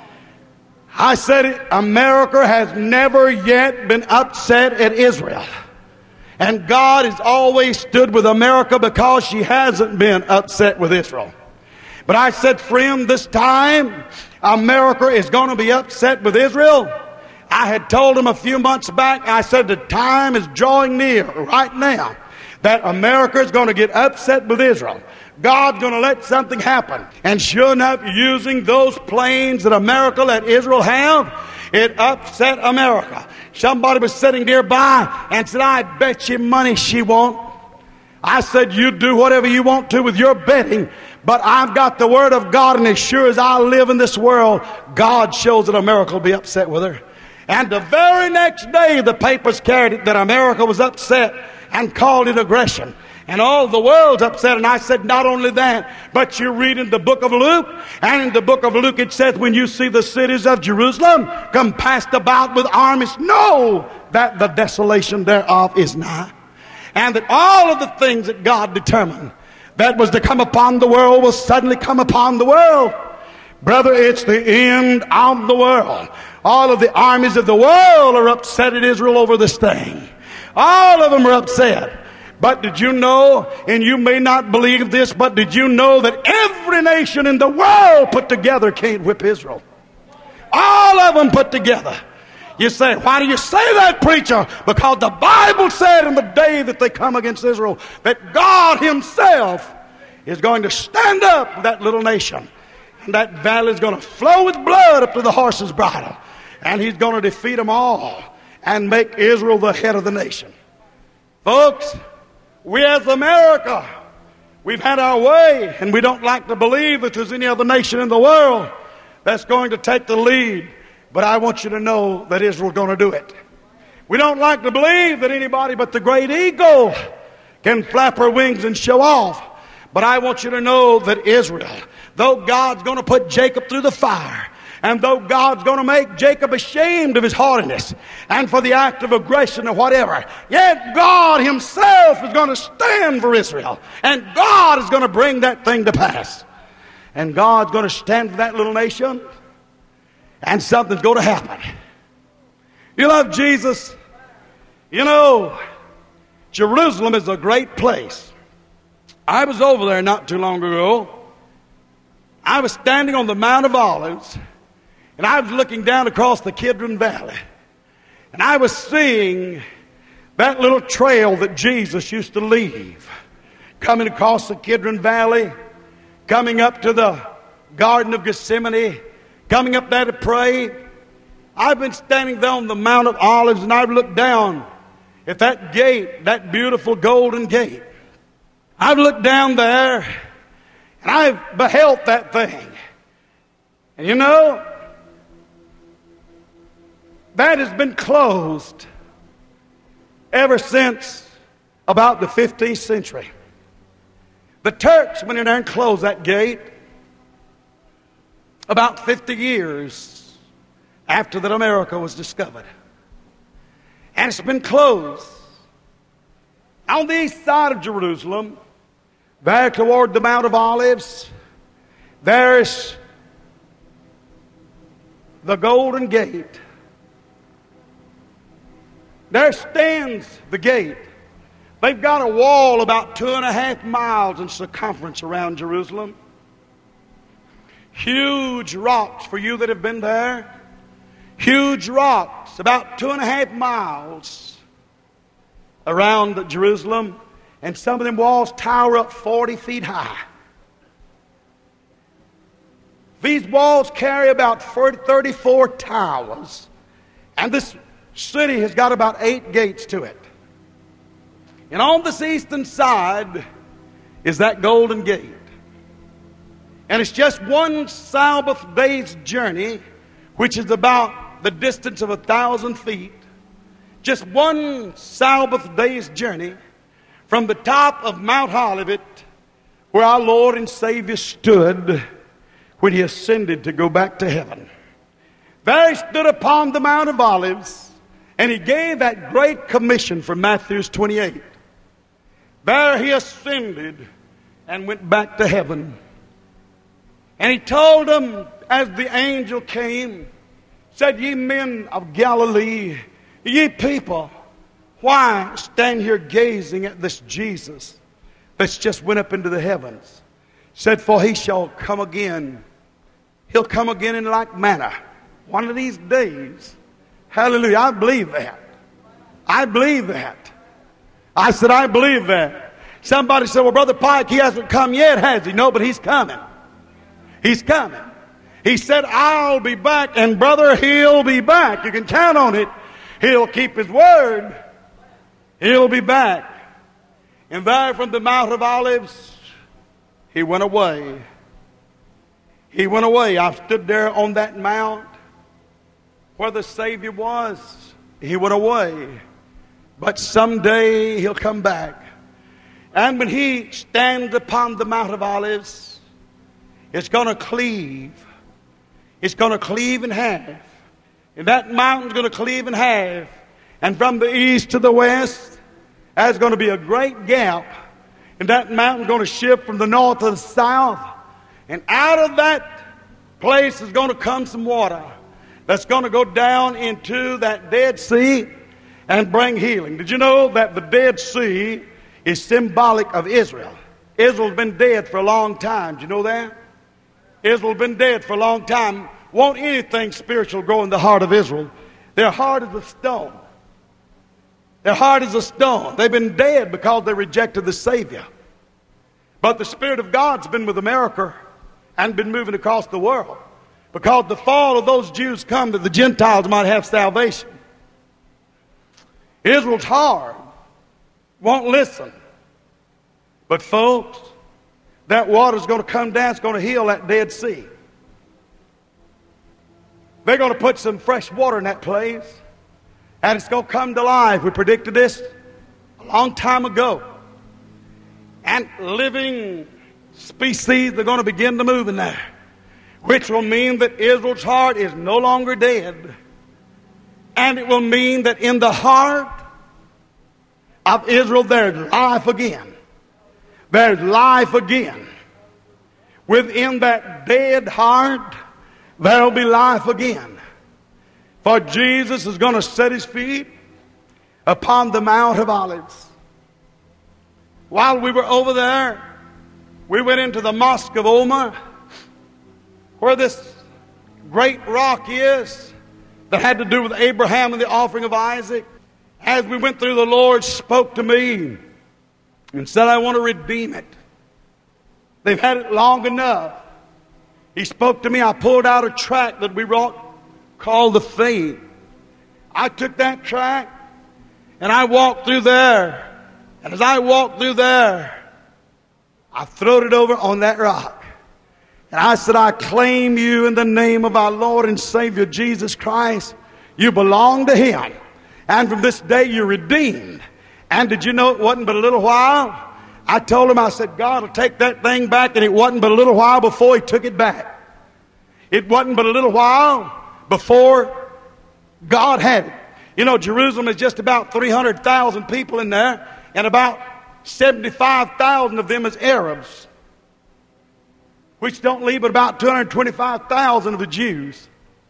I said, America has never yet been upset at Israel. And God has always stood with America because she hasn't been upset with Israel. But I said, friend, this time America is going to be upset with Israel. I had told him a few months back, I said, the time is drawing near right now that America is going to get upset with Israel. God's going to let something happen. And sure enough, using those planes that America let Israel have, it upset America. Somebody was sitting nearby and said, I bet you money she won't. I said, you do whatever you want to with your betting, but I've got the word of God, and as sure as I live in this world, God shows that America will be upset with her. And the very next day, the papers carried it that America was upset and called it aggression. And all the world's upset. And I said, not only that, but you read in the book of Luke, and in the book of Luke it says, when you see the cities of Jerusalem compassed about with armies, know that the desolation thereof is nigh. And that all of the things that God determined that was to come upon the world will suddenly come upon the world. Brother, it's the end of the world. All of the armies of the world are upset at Israel over this thing. All of them are upset. But did you know, and you may not believe this, but did you know that every nation in the world put together can't whip Israel? All of them put together. You say, why do you say that, preacher? Because the Bible said in the day that they come against Israel that God himself is going to stand up with that little nation. And that valley is going to flow with blood up to the horse's bridle. And he's going to defeat them all and make Israel the head of the nation. Folks, we as America, we've had our way, and we don't like to believe that there's any other nation in the world that's going to take the lead. But I want you to know that Israel's going to do it. We don't like to believe that anybody but the great eagle can flap her wings and show off. But I want you to know that Israel, though God's going to put Jacob through the fire, and though God's going to make Jacob ashamed of his haughtiness and for the act of aggression or whatever, yet God himself is going to stand for Israel. And God is going to bring that thing to pass. And God's going to stand for that little nation. And something's going to happen. You love Jesus? You know, Jerusalem is a great place. I was over there not too long ago. I was standing on the Mount of Olives, and I was looking down across the Kidron Valley. And I was seeing that little trail that Jesus used to leave, coming across the Kidron Valley, coming up to the Garden of Gethsemane, coming up there to pray. I've been standing there on the Mount of Olives, and I've looked down at that gate, that beautiful golden gate. I've looked down there, and I've beheld that thing. And you know, that has been closed ever since about the 15th century. The Turks went in there and closed that gate about 50 years after that America was discovered. And it's been closed. On the east side of Jerusalem, there toward the Mount of Olives, there's the Golden Gate. There stands the gate. They've got a wall about 2.5 miles in circumference around Jerusalem. Huge rocks for you that have been there. Huge rocks, about 2.5 miles around Jerusalem. And some of them walls tower up 40 feet high. These walls carry about 34 towers. And this city has got about 8 gates to it. And on this eastern side is that Golden Gate. And it's just one Sabbath day's journey, which is about the distance of 1,000 feet. Just one Sabbath day's journey from the top of Mount Olivet, where our Lord and Savior stood when he ascended to go back to heaven. There he stood upon the Mount of Olives, and he gave that great commission from Matthew 28. There he ascended and went back to heaven. And he told them as the angel came, said, "Ye men of Galilee, ye people, why stand here gazing at this Jesus that's just went up into the heavens?" Said, "For he shall come again. He'll come again in like manner. One of these days." Hallelujah. I believe that. I believe that. I said, I believe that. Somebody said, "Well, Brother Pike, he hasn't come yet, has he?" No, but he's coming. He's coming. He said, "I'll be back." And brother, he'll be back. You can count on it. He'll keep his word. He'll be back. And there from the Mount of Olives, he went away. He went away. I stood there on that mount where the Savior was. He went away. But someday he'll come back. And when he stands upon the Mount of Olives, it's going to cleave. It's going to cleave in half. And that mountain's going to cleave in half. And from the east to the west, there's going to be a great gap. And that mountain's going to shift from the north to the south. And out of that place is going to come some water that's going to go down into that Dead Sea and bring healing. Did you know that the Dead Sea is symbolic of Israel? Israel's been dead for a long time. Did you know that? Israel's been dead for a long time. Won't anything spiritual grow in the heart of Israel? Their heart is a stone. Their heart is a stone. They've been dead because they rejected the Savior. But the Spirit of God's been with America and been moving across the world, because the fall of those Jews come that the Gentiles might have salvation. Israel's hard. Won't listen. But folks, that water's going to come down. It's going to heal that Dead Sea. They're going to put some fresh water in that place, and it's going to come to life. We predicted this a long time ago. and living species are going to begin to move in there, which will mean that Israel's heart is no longer dead. And it will mean that in the heart of Israel there's life again. There's life again. Within that dead heart, there'll be life again. For Jesus is going to set his feet upon the Mount of Olives. While we were over there, we went into the Mosque of Omar, where this great rock is that had to do with Abraham and the offering of Isaac. As we went through, the Lord spoke to me and said, I want to redeem it. They've had it long enough. He spoke to me. I pulled out a tract that we wrote called The Faith. I took that tract and I walked through there. And as I walked through there, I throwed it over on that rock. And I said, I claim you in the name of our Lord and Savior Jesus Christ. You belong to him. And from this day you're redeemed. And did you know it wasn't but a little while? I told him, I said, God will take that thing back. And it wasn't but a little while before he took it back. It wasn't but a little while before God had it. You know, Jerusalem is just about 300,000 people in there. And about 75,000 of them is Arabs, which don't leave but about 225,000 of the Jews.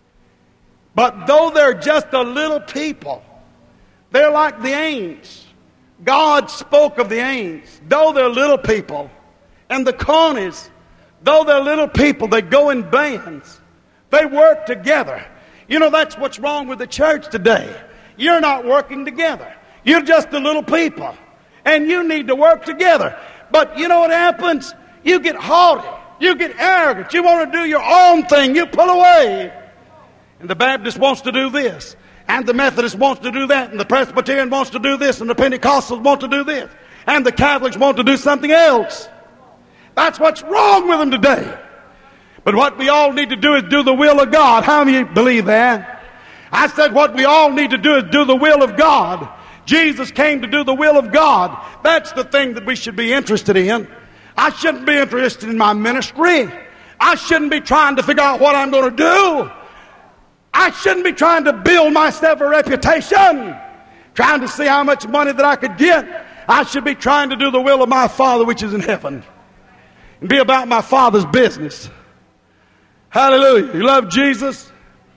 But though they're just a little people, they're like the ants. God spoke of the ants. Though they're little people, and the conies, though they're little people, they go in bands. They work together. You know, that's what's wrong with the church today. You're not working together. You're just a little people. And you need to work together. But you know what happens? You get haughty. You get arrogant. You want to do your own thing. You pull away. And the Baptist wants to do this. And the Methodist wants to do that. And the Presbyterian wants to do this. And the Pentecostals want to do this. And the Catholics want to do something else. That's what's wrong with them today. But what we all need to do is do the will of God. How many believe that? I said what we all need to do is do the will of God. Jesus came to do the will of God. That's the thing that we should be interested in. I shouldn't be interested in my ministry. I shouldn't be trying to figure out what I'm going to do. I shouldn't be trying to build myself a reputation, trying to see how much money that I could get. I should be trying to do the will of my Father which is in heaven and be about my Father's business. Hallelujah. You love Jesus?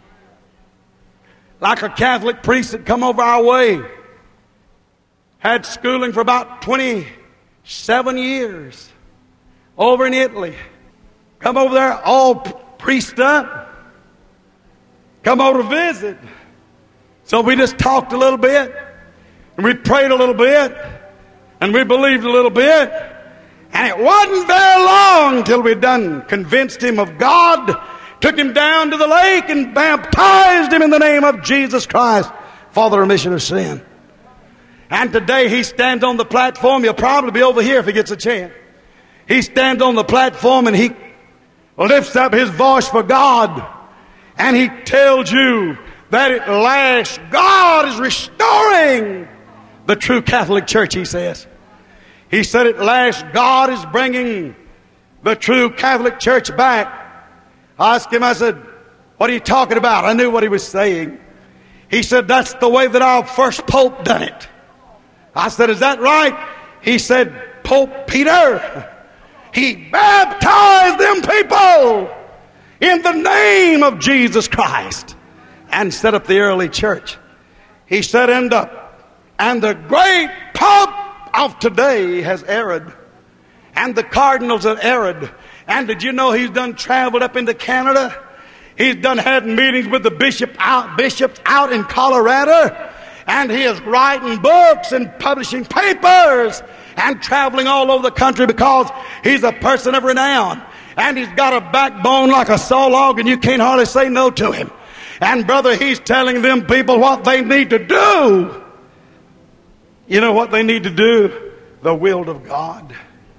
Like a Catholic priest that come over our way. Had schooling for about 27 years over in Italy. Come over there all priest up. Come over to visit. So we just talked a little bit. And we prayed a little bit. And we believed a little bit. And it wasn't very long till we done convinced him of God. Took him down to the lake and baptized him in the name of Jesus Christ for the remission of sin. And today he stands on the platform. He'll probably be over here if he gets a chance. He stands on the platform and he lifts up his voice for God. And he tells you that at last God is restoring the true Catholic Church, he says. He said at last God is bringing the true Catholic Church back. I asked him, I said, what are you talking about? I knew what he was saying. He said, that's the way that our first Pope done it. I said, is that right? He said, Pope Peter, he baptized them people in the name of Jesus Christ and set up the early church. He said, and the great Pope of today has erred, and the cardinals have erred. And did you know he's done traveled up into Canada? He's done had meetings with the bishops out in Colorado. And he is writing books and publishing papers and traveling all over the country because he's a person of renown. And he's got a backbone like a saw log and you can't hardly say no to him. And brother, he's telling them people what they need to do. You know what they need to do? The will of God.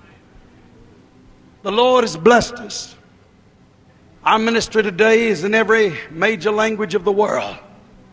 The Lord has blessed us. Our ministry today is in every major language of the world.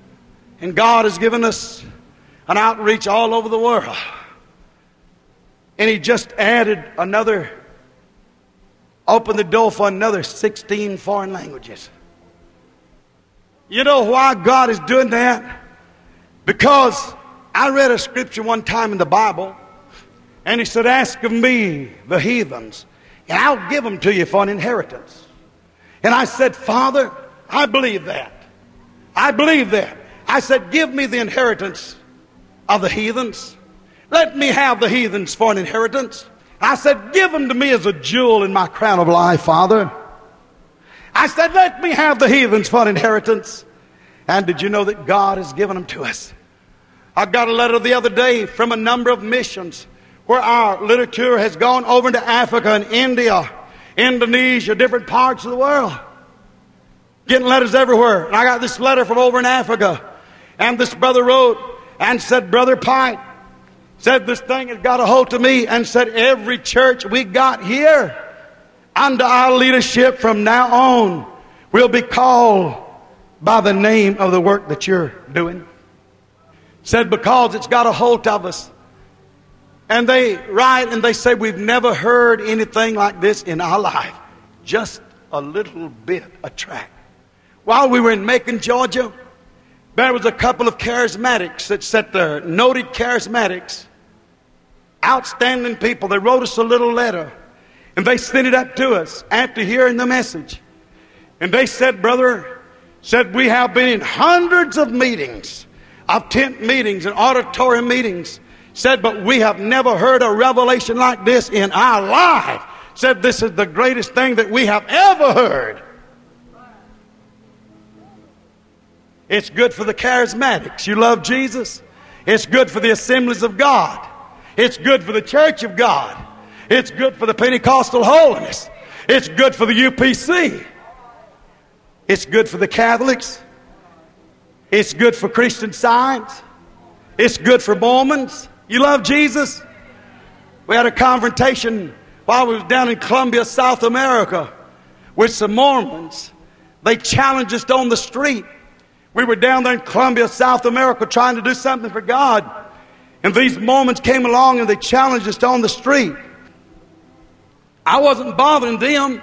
And God has given us an outreach all over the world. And he just added opened the door for another 16 foreign languages. You know why God is doing that? Because I read a scripture one time in the Bible, and he said, ask of me the heathens, and I'll give them to you for an inheritance. And I said, Father, I believe that. I believe that. I said, give me the inheritance of the heathens. Let me have the heathens for an inheritance. I said, give them to me as a jewel in my crown of life, Father. I said, let me have the heathens for an inheritance. And did you know that God has given them to us? I got a letter the other day from a number of missions where our literature has gone over into Africa and India, Indonesia, different parts of the world. Getting letters everywhere. And I got this letter from over in Africa. And this brother wrote and said, Brother Pike, said this thing has got a hold of me, and said every church we got here under our leadership from now on will be called by the name of the work that you're doing. Said because it's got a hold of us. And they write and they say, we've never heard anything like this in our life. Just a little bit, a tract. While we were in Macon, Georgia, there was a couple of charismatics that sat there, noted charismatics, outstanding people. They wrote us a little letter, and they sent it up to us after hearing the message. And they said, brother, said we have been in hundreds of meetings, of tent meetings and auditorium meetings, said, but we have never heard a revelation like this in our life. Said this is the greatest thing that we have ever heard. It's good for the charismatics. You love Jesus? It's good for the assemblies of God. It's good for the church of God. It's good for the Pentecostal holiness. It's good for the UPC. It's good for the Catholics. It's good for Christian Science. It's good for Mormons. You love Jesus? We had a confrontation while we was down in Colombia, South America, with some Mormons. They challenged us on the street. We were down there in Colombia, South America, trying to do something for God. And these Mormons came along and they challenged us on the street. I wasn't bothering them.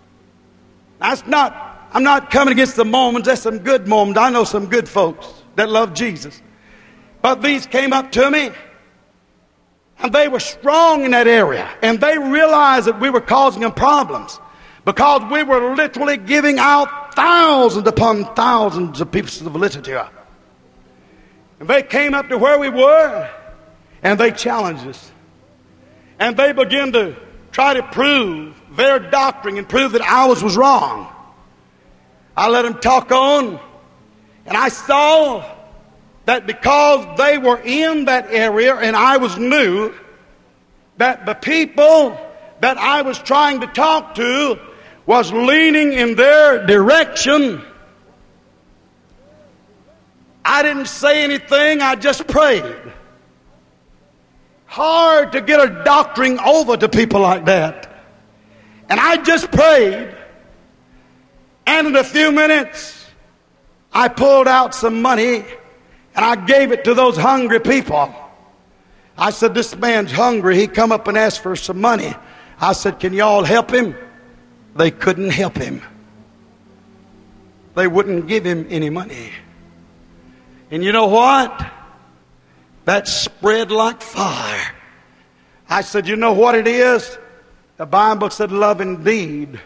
I'm not coming against the Mormons. There's some good Mormons. I know some good folks that love Jesus. But these came up to me, and they were strong in that area. And they realized that we were causing them problems because we were literally giving out thousands upon thousands of pieces of literature. And they came up to where we were, and they challenged us. And they began to try to prove their doctrine and prove that ours was wrong. I let them talk on, and I saw that because they were in that area and I was new, that the people that I was trying to talk to was leaning in their direction. I didn't say anything, I just prayed. Hard to get a doctrine over to people like that. And I just prayed. And in a few minutes, I pulled out some money and I gave it to those hungry people. I said, this man's hungry. He come up and asked for some money. I said, can y'all help him? They couldn't help him. They wouldn't give him any money. And you know what? That spread like fire. I said, you know what it is? The Bible said love indeed.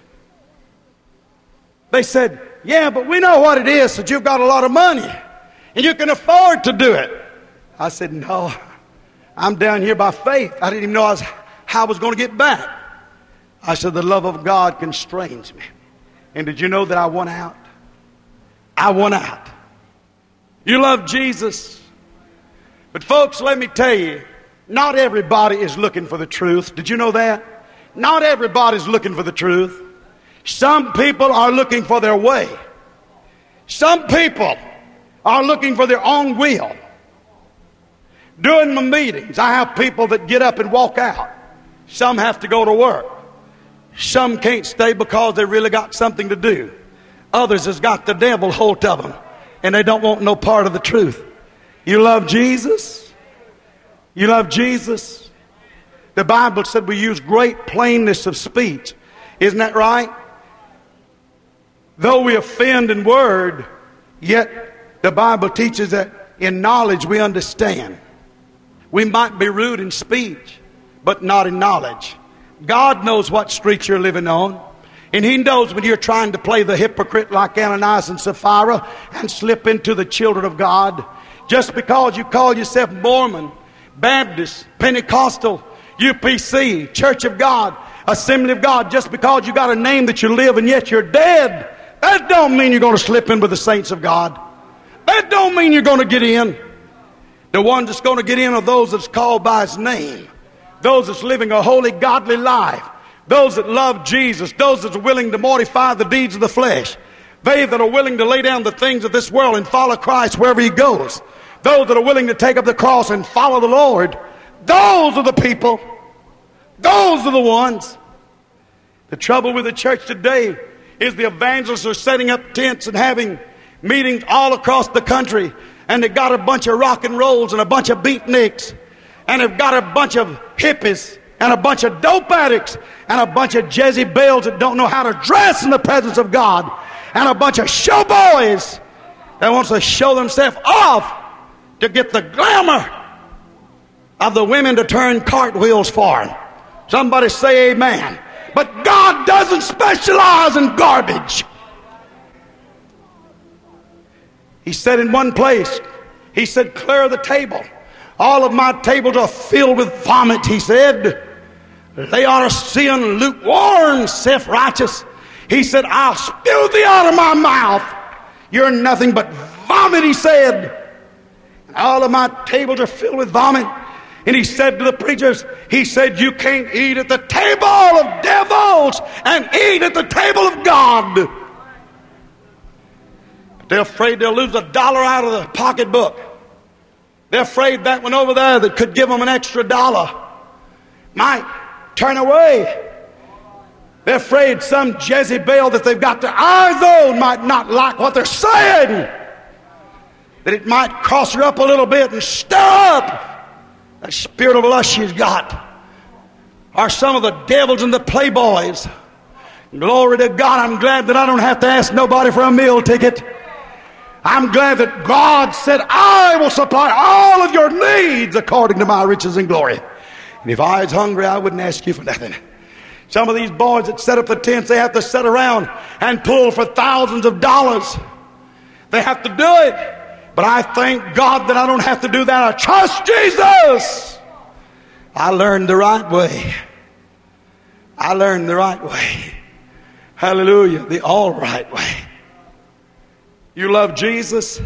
They said, yeah, but we know what it is, that you've got a lot of money and you can afford to do it. I said, no, I'm down here by faith. I didn't even know how I was going to get back. I said, the love of God constrains me. And did you know that I won out? I won out. You love Jesus. But folks, let me tell you, not everybody is looking for the truth. Did you know that? Not everybody's looking for the truth. Some people are looking for their way. Some people are looking for their own will. During my meetings, I have people that get up and walk out. Some have to go to work. Some can't stay because they really got something to do. Others has got the devil hold of them, and they don't want no part of the truth. You love Jesus? You love Jesus? The Bible said we use great plainness of speech. Isn't that right? Though we offend in word, yet the Bible teaches that in knowledge we understand. We might be rude in speech, but not in knowledge. God knows what street you're living on. And He knows when you're trying to play the hypocrite like Ananias and Sapphira and slip into the children of God. Just because you call yourself Mormon, Baptist, Pentecostal, UPC, Church of God, Assembly of God, just because you got a name that you live and yet you're dead, that don't mean you're going to slip in with the saints of God. That don't mean you're going to get in. The ones that's going to get in are those that's called by His name. Those that's living a holy, godly life. Those that love Jesus. Those that are willing to mortify the deeds of the flesh. They that are willing to lay down the things of this world and follow Christ wherever He goes. Those that are willing to take up the cross and follow the Lord. Those are the people. Those are the ones. The trouble with the church today is the evangelists are setting up tents and having meetings all across the country. And they've got a bunch of rock and rolls and a bunch of beatniks. And they've got a bunch of hippies and a bunch of dope addicts and a bunch of Jezebels that don't know how to dress in the presence of God. And a bunch of showboys that wants to show themselves off to get the glamour of the women to turn cartwheels for them. Somebody say amen. But God doesn't specialize in garbage. He said in one place, He said, clear the table. All of my tables are filled with vomit, He said. They are sin, lukewarm, self-righteous. He said, I'll spew thee out of my mouth. You're nothing but vomit, He said. And all of my tables are filled with vomit. And He said to the preachers, He said, you can't eat at the table of devils and eat at the table of God. They're afraid they'll lose $1 out of the pocketbook. They're afraid that one over there that could give them an extra $1 might turn away. They're afraid some Jezebel that they've got their eyes on might not like what they're saying. That it might cross her up a little bit and stir up that spirit of lust she's got. Or some of the devils and the playboys. Glory to God, I'm glad that I don't have to ask nobody for a meal ticket. I'm glad that God said, I will supply all of your needs according to my riches and glory. And if I was hungry, I wouldn't ask you for nothing. Some of these boys that set up the tents, they have to sit around and pull for thousands of dollars. They have to do it. But I thank God that I don't have to do that. I trust Jesus. I learned the right way. I learned the right way. Hallelujah. The all right way. You love Jesus?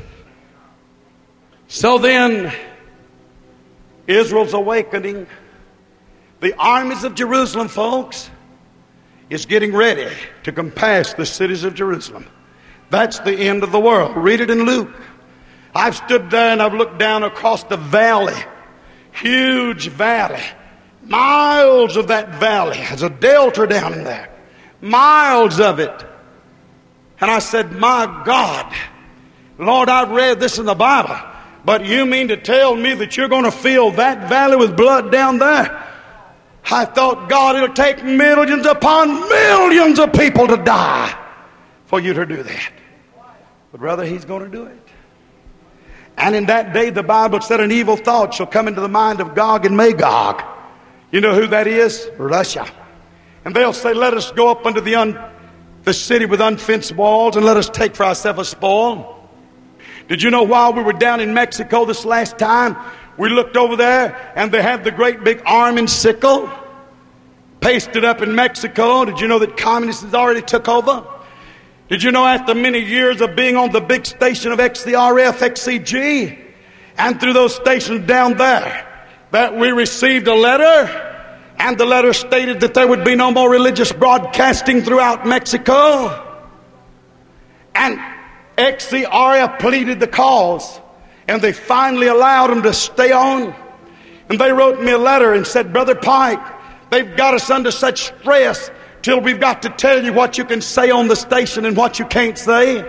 So then, Israel's awakening. The armies of Jerusalem, folks, is getting ready to compass the cities of Jerusalem. That's the end of the world. Read it in Luke. I've stood there and I've looked down across the valley. Huge valley. Miles of that valley. There's a delta down in there. Miles of it. And I said, my God, Lord, I've read this in the Bible, but you mean to tell me that you're going to fill that valley with blood down there? I thought, God, it'll take millions upon millions of people to die for you to do that. But brother, He's going to do it. And in that day, the Bible said, an evil thought shall come into the mind of Gog and Magog. You know who that is? Russia. And they'll say, let us go up unto the city with unfenced walls and let us take for ourselves a spoil. Did you know while we were down in Mexico this last time, we looked over there and they had the great big arm and sickle pasted up in Mexico. Did you know that communists already took over? Did you know after many years of being on the big station of XCRF, XCG, and through those stations down there, that we received a letter, and the letter stated that there would be no more religious broadcasting throughout Mexico. And XCRF pleaded the cause, and they finally allowed them to stay on. And they wrote me a letter and said, Brother Pike, they've got us under such stress till we've got to tell you what you can say on the station and what you can't say.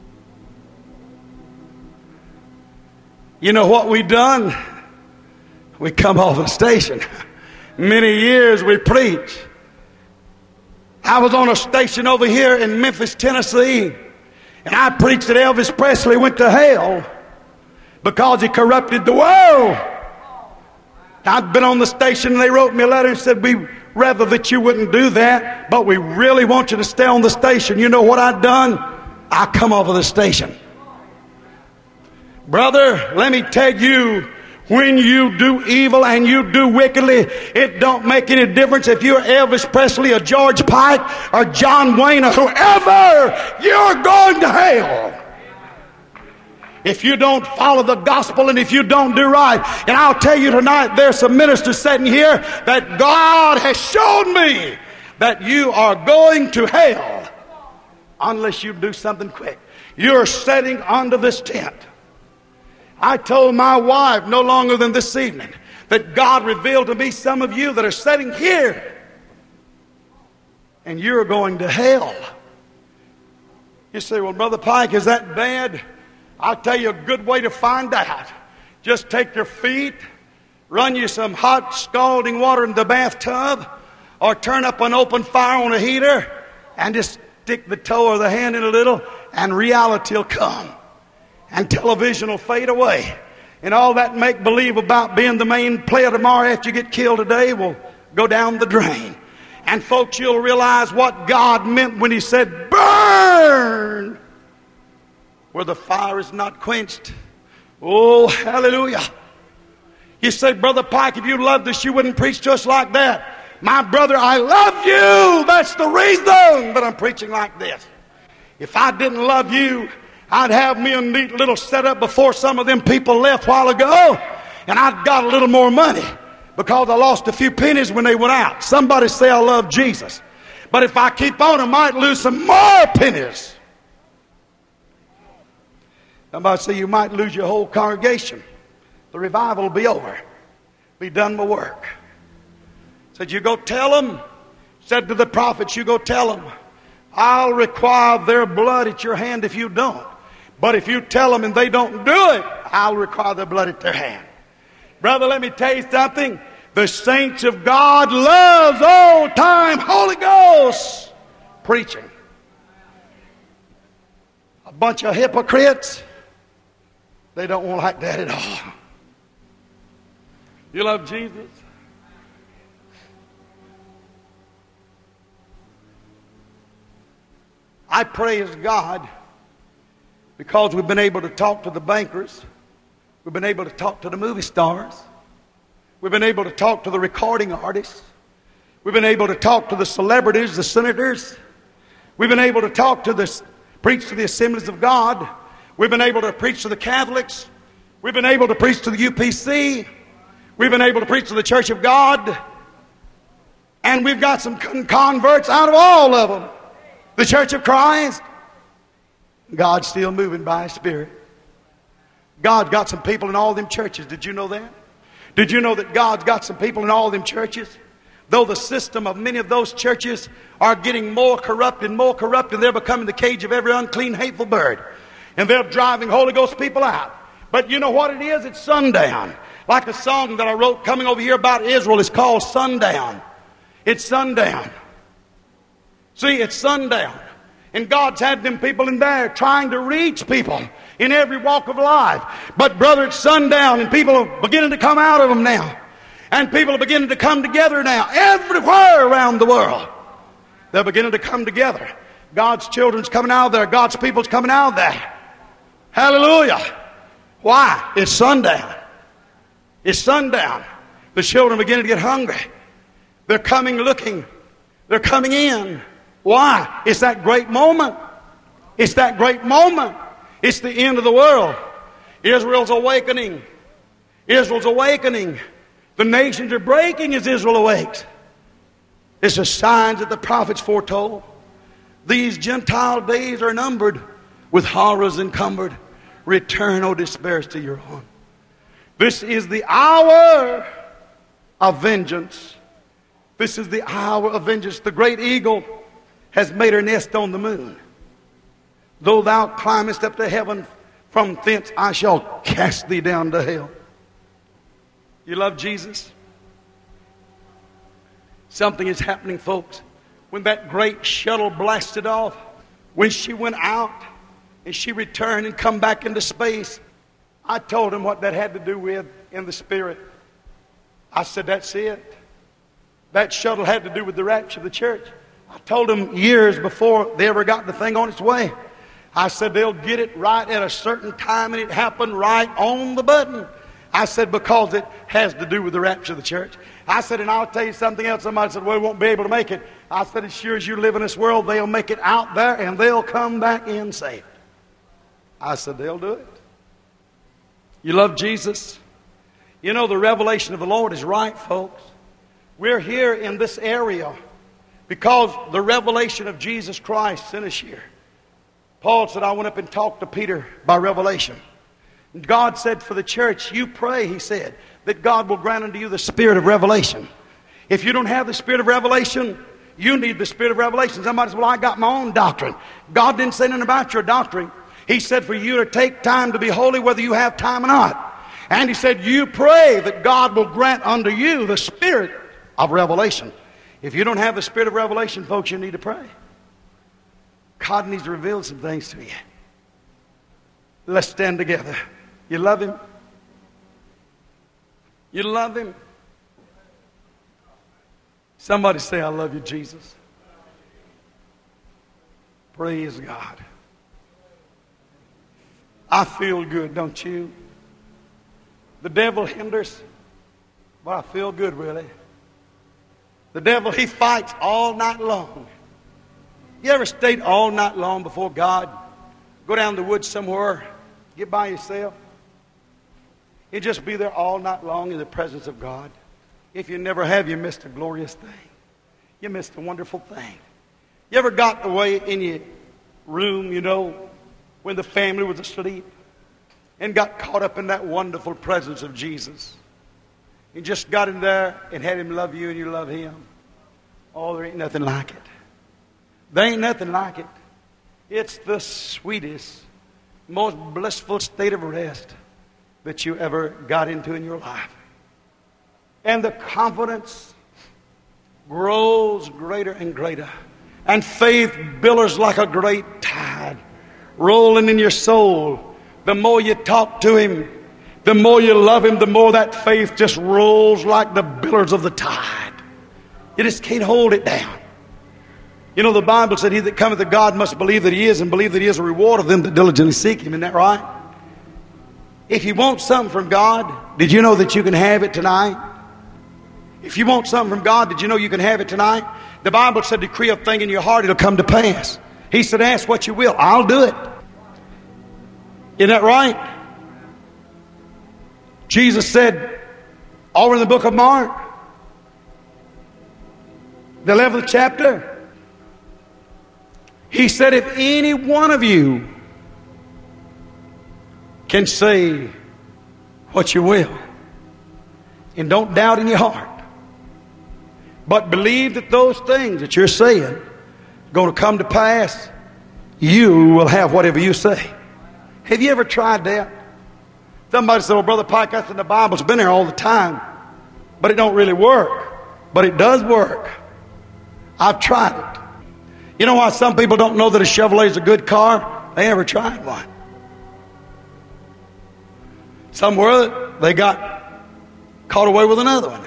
You know what we done? We come off the station. Many years we preach. I was on a station over here in Memphis, Tennessee, and I preached that Elvis Presley went to hell because he corrupted the world. I'd been on the station and they wrote me a letter and said, "We'd rather that you wouldn't do that, but we really want you to stay on the station." You know what I'd done? I come off of the station. Brother, let me tell you, when you do evil and you do wickedly, it don't make any difference if you're Elvis Presley or George Pike or John Wayne or whoever, you're going to hell. If you don't follow the gospel and if you don't do right. And I'll tell you tonight, there's some ministers sitting here that God has shown me that you are going to hell unless you do something quick. You're sitting under this tent. I told my wife no longer than this evening that God revealed to me some of you that are sitting here and you're going to hell. You say, "Well, Brother Pike, is that bad?" I'll tell you a good way to find out. Just take your feet, run you some hot scalding water in the bathtub, or turn up an open fire on a heater and just stick the toe or the hand in a little, and reality will come. And television will fade away. And all that make-believe about being the main player tomorrow after you get killed today will go down the drain. And folks, you'll realize what God meant when He said, "Burn!" where the fire is not quenched. Oh, hallelujah. You say, "Brother Pike, if you loved us, you wouldn't preach to us like that." My brother, I love you. That's the reason that I'm preaching like this. If I didn't love you, I'd have me a neat little setup before some of them people left a while ago, and I'd got a little more money because I lost a few pennies when they went out. Somebody say, "I love Jesus." But if I keep on, I might lose some more pennies. Somebody say, "You might lose your whole congregation. The revival will be over. Be done my work." Said, "You go tell them," said to the prophets, "You go tell them, I'll require their blood at your hand if you don't. But if you tell them and they don't do it, I'll require their blood at their hand." Brother, let me tell you something. The saints of God loves old-time Holy Ghost preaching. A bunch of hypocrites, they don't want like that at all. You love Jesus? I praise God because we've been able to talk to the bankers. We've been able to talk to the movie stars. We've been able to talk to the recording artists. We've been able to talk to the celebrities, the senators. We've been able to preach to the Assemblies of God. We've been able to preach to the Catholics. We've been able to preach to the UPC. We've been able to preach to the Church of God. And we've got some converts out of all of them. The Church of Christ. God's still moving by His Spirit. God got some people in all them churches. Did you know that? Did you know that God's got some people in all them churches? Though the system of many of those churches are getting more corrupt, they're becoming the cage of every unclean, hateful bird. And they're driving Holy Ghost people out. But you know what it is? It's sundown. Like a song that I wrote coming over here about Israel is called Sundown. It's sundown. See, it's sundown. And God's had them people in there trying to reach people in every walk of life. But brother, it's sundown and people are beginning to come out of them now. And people are beginning to come together now everywhere around the world. They're beginning to come together. God's children's coming out of there. God's people's coming out of there. Hallelujah. Why? It's sundown. It's sundown. The children are beginning to get hungry. They're coming looking. They're coming in. Why? It's that great moment. It's that great moment. It's the end of the world. Israel's awakening. Israel's awakening. The nations are breaking as Israel awakes. It's the signs that the prophets foretold. These Gentile days are numbered, with horrors encumbered. Return, O despairs, to your own. This is the hour of vengeance. This is the hour of vengeance. The great eagle has made her nest on the moon. Though thou climbest up to heaven, from thence I shall cast thee down to hell. You love Jesus? Something is happening, folks. When that great shuttle blasted off, when she went out and she returned and come back into space, I told him what that had to do with in the Spirit. I said, that's it. That shuttle had to do with the rapture of the church. I told them years before they ever got the thing on its way. I said, they'll get it right at a certain time, and it happened right on the button. I said, because it has to do with the rapture of the church. I said, and I'll tell you something else. Somebody said, well, we won't be able to make it. I said, as sure as you live in this world, they'll make it out there, and they'll come back in saved. I said, they'll do it. You love Jesus? You know, the revelation of the Lord is right, folks. We're here in this area because the revelation of Jesus Christ sent us here. Paul said, I went up and talked to Peter by revelation. And God said for the church, you pray, he said, that God will grant unto you the spirit of revelation. If you don't have the spirit of revelation, you need the spirit of revelation. Somebody says, well, I got my own doctrine. God didn't say nothing about your doctrine. He said for you to take time to be holy whether you have time or not. And he said, you pray that God will grant unto you the spirit of revelation. If you don't have the spirit of revelation, folks, you need to pray. God needs to reveal some things to you. Let's stand together. You love him? You love him? Somebody say, I love you, Jesus. Praise God. I feel good, don't you? The devil hinders, but I feel good, really. The devil, he fights all night long. You ever stayed all night long before God? Go down the woods somewhere, get by yourself. You just be there all night long in the presence of God. If you never have, you missed a glorious thing. You missed a wonderful thing. You ever got away in your room, you know, when the family was asleep and got caught up in that wonderful presence of Jesus? You just got in there and had him love you and you love him. Oh, there ain't nothing like it. There ain't nothing like it. It's the sweetest, most blissful state of rest that you ever got into in your life. And the confidence grows greater and greater. And faith billows like a great tide, rolling in your soul. The more you talk to him, the more you love him, the more that faith just rolls like the billows of the tide. You just can't hold it down. You know, the Bible said, he that cometh to God must believe that he is, and believe that he is a reward of them that diligently seek him. Isn't that right? If you want something from God, did you know that you can have it tonight? If you want something from God, did you know you can have it tonight? The Bible said, decree a thing in your heart, it'll come to pass. He said, ask what you will, I'll do it. Isn't that right? Jesus said, over in the book of Mark, the 11th chapter, he said, if any one of you can say what you will, and don't doubt in your heart, but believe that those things that you're saying are going to come to pass, you will have whatever you say. Have you ever tried that? Somebody said, well, Brother Pike, that's in the Bible. It's been there all the time. But it don't really work. But it does work. I've tried it. You know why some people don't know that a Chevrolet is a good car? They never tried one. Somewhere they got caught away with another one.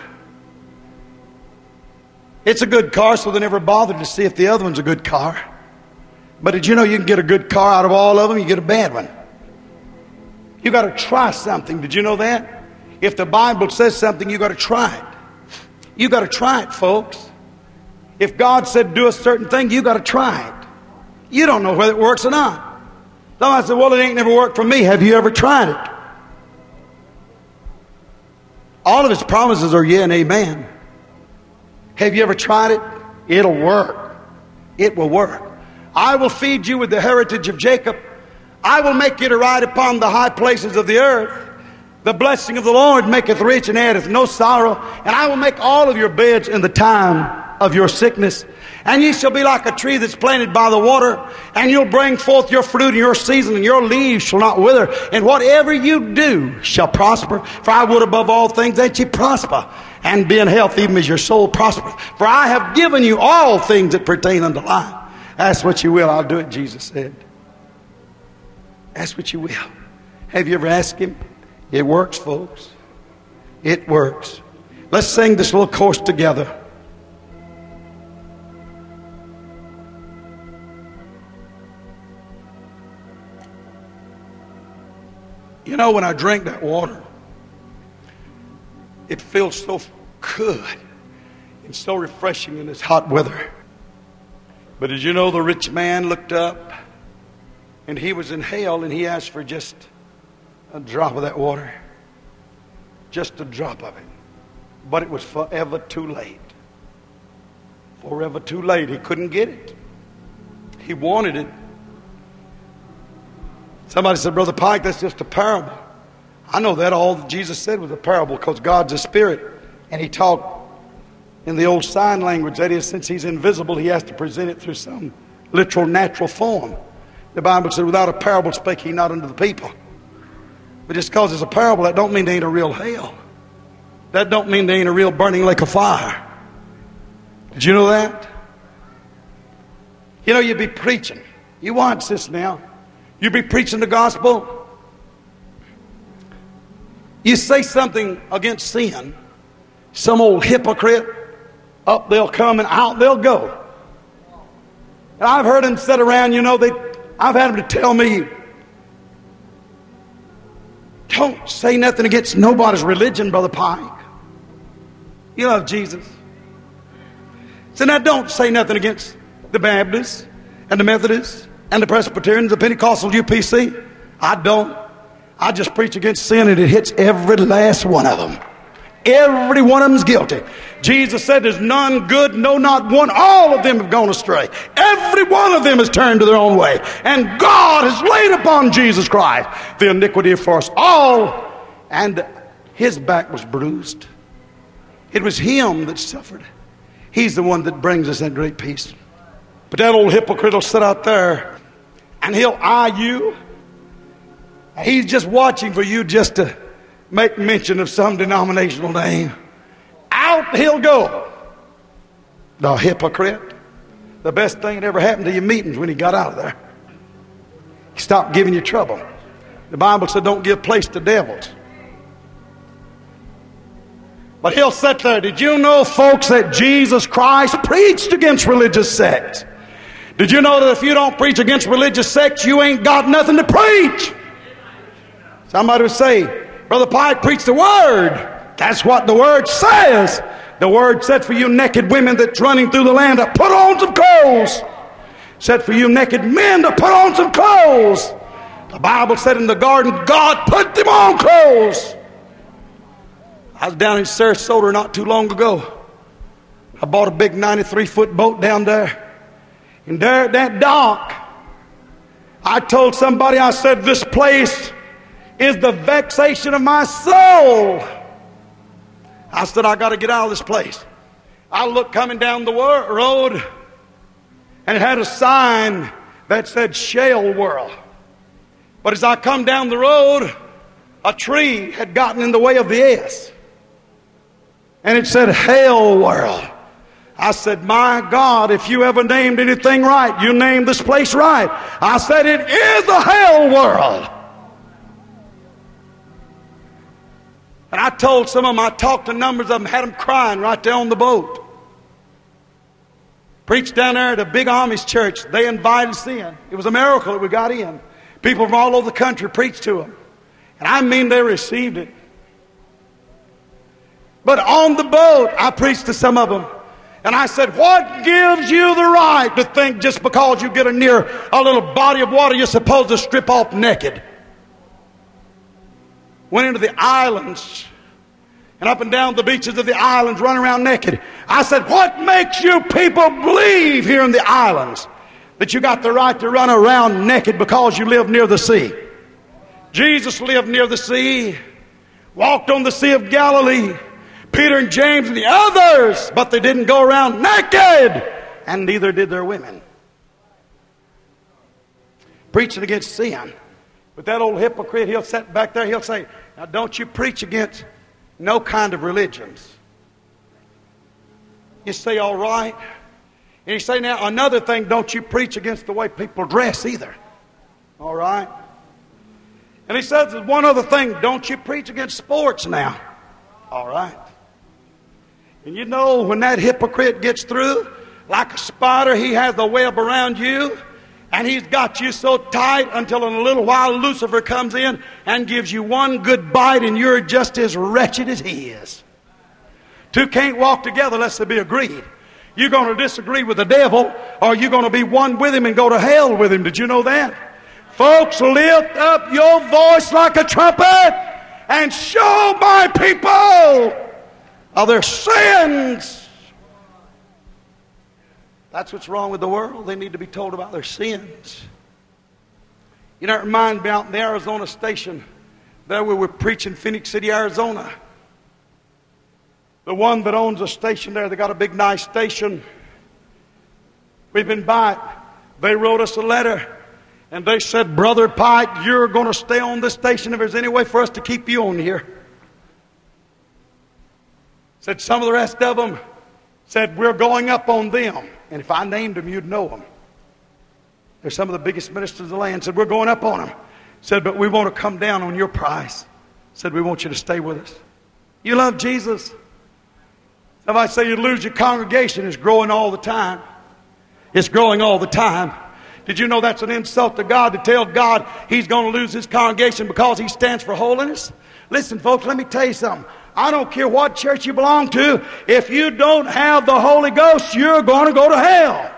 It's a good car, so they never bothered to see if the other one's a good car. But did you know you can get a good car out of all of them? You get a bad one. You got to try something. Did you know that? If the Bible says something, you got to try it. You got to try it, folks. If God said do a certain thing, you got to try it. You don't know whether it works or not. Somebody said, well, it ain't never worked for me. Have you ever tried it? All of his promises are yeah and amen. Have you ever tried it? It'll work. It will work. I will feed you with the heritage of Jacob. I will make you to ride upon the high places of the earth. The blessing of the Lord maketh rich and addeth no sorrow. And I will make all of your beds in the time of your sickness. And ye shall be like a tree that's planted by the water, and you'll bring forth your fruit in your season, and your leaves shall not wither. And whatever you do shall prosper. For I would above all things that ye prosper, and be in health even as your soul prospers. For I have given you all things that pertain unto life. Ask what you will, I'll do it, Jesus said. Ask what you will. Have you ever asked him? It works, folks. It works. Let's sing this little chorus together. You know, when I drink that water, it feels so good and so refreshing in this hot weather. But did you know the rich man looked up and he was in hell and he asked for just a drop of that water? Just a drop of it. But it was forever too late. Forever too late. He couldn't get it. He wanted it. Somebody said, Brother Pike, that's just a parable. I know that all that Jesus said was a parable because God's a spirit. And he taught in the old sign language. That is, since he's invisible, he has to present it through some literal, natural form. The Bible said, without a parable spake he not unto the people. But just because it's a parable, that don't mean there ain't a real hell. That don't mean there ain't a real burning lake of fire. Did you know that? You know, you'd be preaching. You watch this now. You be preaching the gospel. You say something against sin. Some old hypocrite, up they'll come and out they'll go. And I've heard them sit around, you know, I've had them to tell me, don't say nothing against nobody's religion, Brother Pike. You love Jesus. So now don't say nothing against the Baptists and the Methodists and the Presbyterians, the Pentecostals, UPC. I don't. I just preach against sin and it hits every last one of them. Every one of them's guilty. Jesus said there's none good, no, not one. All of them have gone astray. Every one of them has turned to their own way. And God has laid upon Jesus Christ the iniquity for us all. And his back was bruised. It was him that suffered. He's the one that brings us that great peace. But that old hypocrite will sit out there and he'll eye you. He's just watching for you just to make mention of some denominational name. Out he'll go. The hypocrite. The best thing that ever happened to your meetings when he got out of there. He stopped giving you trouble. The Bible said don't give place to devils. But he'll sit there. Did you know, folks, that Jesus Christ preached against religious sects? Did you know that if you don't preach against religious sects, you ain't got nothing to preach? Somebody would say, Brother Pike, preach the word. That's what the word says. The word said for you naked women that's running through the land to put on some clothes. Said for you naked men to put on some clothes. The Bible said in the garden, God put them on clothes. I was down in Sarasota not too long ago. I bought a big 93-foot boat down there. And there at that dock, I told somebody, I said, this place is the vexation of my soul. I said, I got to get out of this place. I looked coming down the road, and it had a sign that said Shale World. But as I come down the road, a tree had gotten in the way of the S. And it said Hell World. I said, my God, if you ever named anything right, you named this place right. I said, it is a hell world. And I told some of them, I talked to numbers of them, had them crying right there on the boat. Preached down there at a big Amish church. They invited us in. It was a miracle that we got in. People from all over the country preached to them. And I mean they received it. But on the boat, I preached to some of them. And I said, what gives you the right to think just because you get near a little body of water, you're supposed to strip off naked? Went into the islands and up and down the beaches of the islands, running around naked. I said, what makes you people believe here in the islands that you got the right to run around naked because you live near the sea? Jesus lived near the sea, walked on the Sea of Galilee. Peter and James and the others, but they didn't go around naked. and neither did their women. Preaching against sin. But that old hypocrite, he'll sit back there, he'll say, now don't you preach against no kind of religions. You say, all right. And he say, now another thing, don't you preach against the way people dress either. All right. And he says, there's one other thing, don't you preach against sports now. All right. And you know, when that hypocrite gets through, like a spider, he has the web around you. And he's got you so tight until in a little while Lucifer comes in and gives you one good bite and you're just as wretched as he is. Two can't walk together unless they be agreed. You're going to disagree with the devil, or you're going to be one with him and go to hell with him. Did you know that? Folks, lift up your voice like a trumpet and show my people of their sins. That's what's wrong with the world. They need to be told about their sins. You know, it reminds me out in the Arizona station. There we were preaching Phoenix City, Arizona. The one that owns the station there, they got a big nice station. We've been by it. They wrote us a letter. And they said, Brother Pike, you're going to stay on this station if there's any way for us to keep you on here. Said some of the rest of them said, we're going up on them. And if I named them, you'd know them. They're some of the biggest ministers of the land. Said, we're going up on them. Said, but we want to come down on your price. Said, we want you to stay with us. You love Jesus. If I say you lose your congregation, it's growing all the time. It's growing all the time. Did you know that's an insult to God to tell God He's going to lose His congregation because He stands for holiness? Listen, folks, let me tell you something. I don't care what church you belong to. If you don't have the Holy Ghost, you're going to go to hell.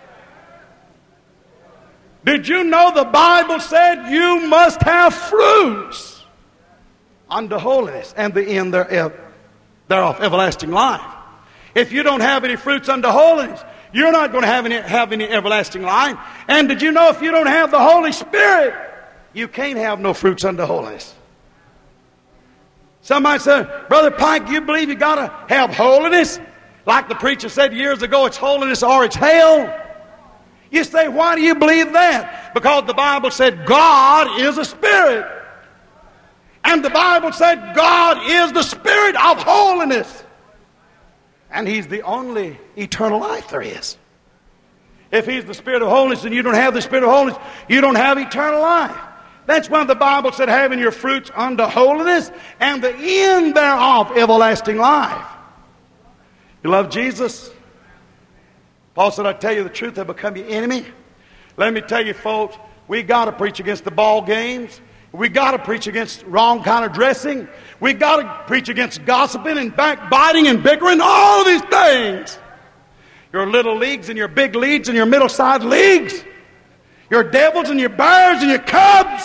Did you know the Bible said you must have fruits unto holiness and the end thereof, everlasting life? If you don't have any fruits unto holiness, you're not going to have any everlasting life. And did you know if you don't have the Holy Spirit, you can't have no fruits unto holiness? Somebody said, Brother Pike, you believe you got to have holiness? Like the preacher said years ago, it's holiness or it's hell. You say, why do you believe that? Because the Bible said God is a spirit. And the Bible said God is the spirit of holiness. And He's the only eternal life there is. If He's the spirit of holiness and you don't have the spirit of holiness, you don't have eternal life. That's why the Bible said having your fruits unto holiness and the end thereof everlasting life. You love Jesus? Paul said, I tell you the truth, they'll become your enemy. Let me tell you, folks, we got to preach against the ball games. We got to preach against wrong kind of dressing. We got to preach against gossiping and backbiting and bickering, all of these things. Your little leagues and your big leagues and your middle-sized leagues. Your devils and your bears and your cubs.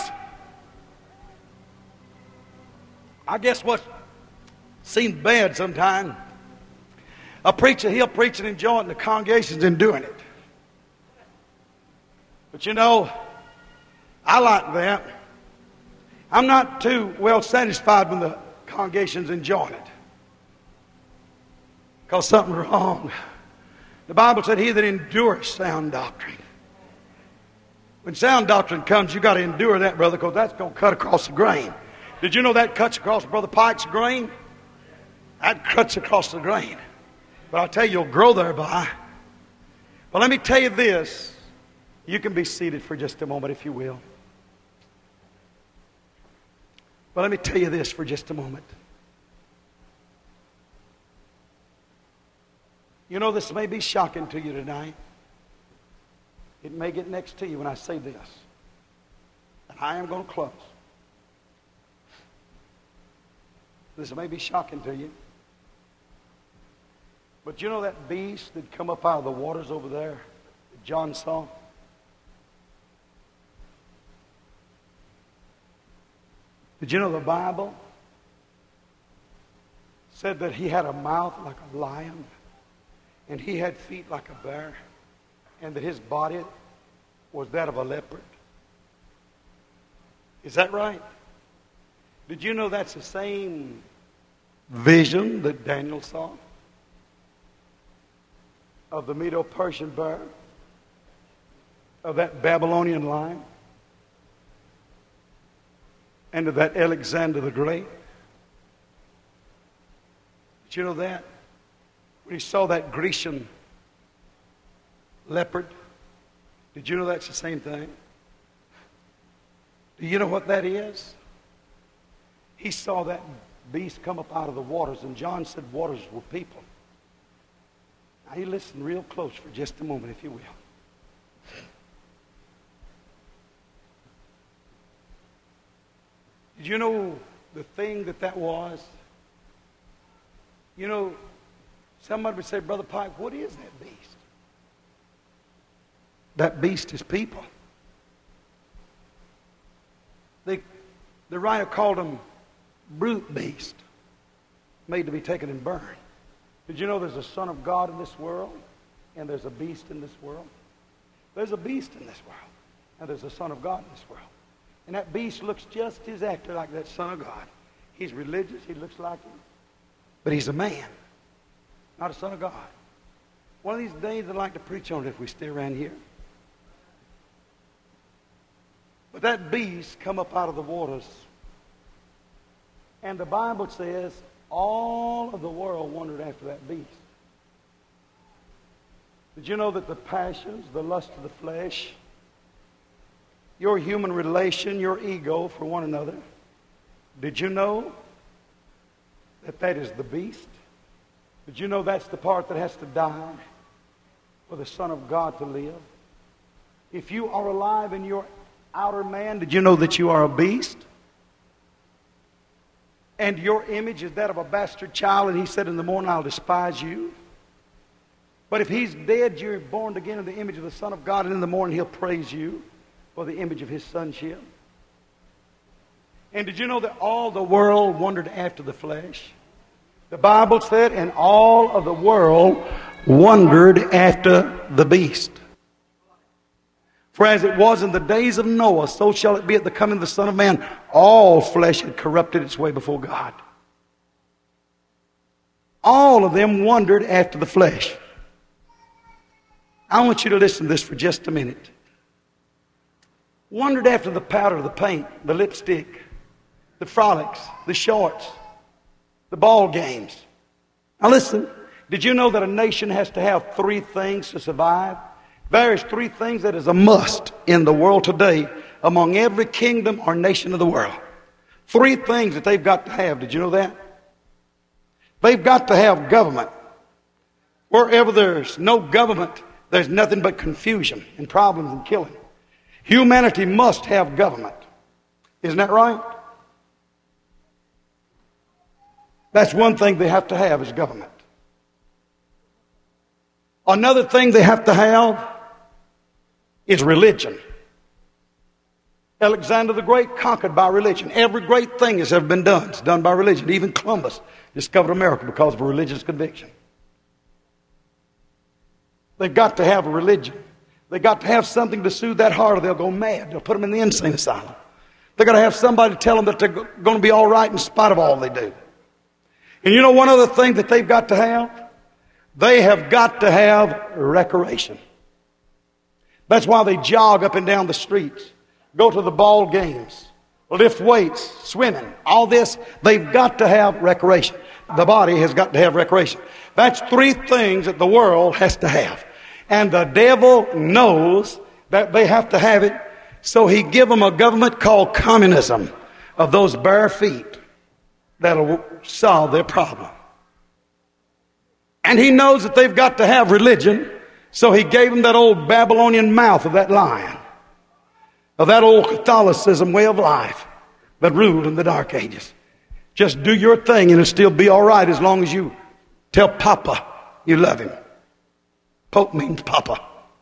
I guess what seems bad sometimes, a preacher, he'll preach and enjoy it, and the congregation's in doing it. But you know, I like that. I'm not too well satisfied when the congregation's enjoying it. Because something's wrong. The Bible said, he that endures sound doctrine. When sound doctrine comes, you got to endure that, brother, because that's going to cut across the grain. Did you know that cuts across Brother Pike's grain? That cuts across the grain. But I'll tell you, you'll grow thereby. But let me tell you this. You can be seated for just a moment, if you will. But let me tell you this for just a moment. You know, this may be shocking to you tonight. It may get next to you when I say this. And I am going to close. This may be shocking to you. But you know that beast that come up out of the waters over there that John saw? Did you know the Bible said that he had a mouth like a lion and he had feet like a bear and that his body was that of a leopard? Is that right? Did you know that's the same vision that Daniel saw? of the Medo-Persian bear, of that Babylonian lion, and of that Alexander the Great. Did you know that? When he saw that Grecian leopard, did you know that's the same thing? Do you know what that is? He saw that beast come up out of the waters, and John said waters were people. Now you listen real close for just a moment, if you will. Did you know the thing that was? You know, somebody would say, Brother Pike, what is that beast? That beast is people. The writer called them brute beast, made to be taken and burned. Did you know there's a Son of God in this world, and there's a beast in this world? There's a beast in this world, and there's a Son of God in this world. And that beast looks just exactly like that Son of God. He's religious, he looks like him, but he's a man, not a Son of God. One of these days I'd like to preach on it if we stay around here. But that beast come up out of the waters. And the Bible says all of the world wondered after that beast. Did you know that the passions, the lust of the flesh, your human relation, your ego for one another, did you know that that is the beast? Did you know that's the part that has to die for the Son of God to live? If you are alive in your outer man, did you know that you are a beast? And your image is that of a bastard child, and he said, in the morning I'll despise you. But if he's dead, you're born again in the image of the Son of God, and in the morning he'll praise you for the image of his sonship. And did you know that all the world wondered after the flesh? The Bible said, and all of the world wondered after the beast. For as it was in the days of Noah, so shall it be at the coming of the Son of Man. All flesh had corrupted its way before God. All of them wondered after the flesh. I want you to listen to this for just a minute. Wondered after the powder, the paint, the lipstick, the frolics, the shorts, the ball games. Now listen, did you know that a nation has to have three things to survive? There is three things that is a must in the world today among every kingdom or nation of the world. Three things that they've got to have. Did you know that? They've got to have government. Wherever there's no government, there's nothing but confusion and problems and killing. Humanity must have government. Isn't that right? That's one thing they have to have is government. Another thing they have to have is religion. Alexander the Great conquered by religion. Every great thing that's ever been done is done by religion. Even Columbus discovered America because of a religious conviction. They've got to have a religion. They've got to have something to soothe that heart or they'll go mad. They'll put them in the insane asylum. They've got to have somebody to tell them that they're going to be all right in spite of all they do. And you know one other thing that they've got to have? They have got to have recreation. That's why they jog up and down the streets, go to the ball games, lift weights, swimming, all this. They've got to have recreation. The body has got to have recreation. That's three things that the world has to have. And the devil knows that they have to have it, so he give them a government called communism of those bare feet that'll solve their problem. And he knows that they've got to have religion, so he gave them that old Babylonian mouth of that lion, of that old Catholicism way of life that ruled in the Dark Ages. Just do your thing and it'll still be all right as long as you tell Papa you love him. Pope means Papa.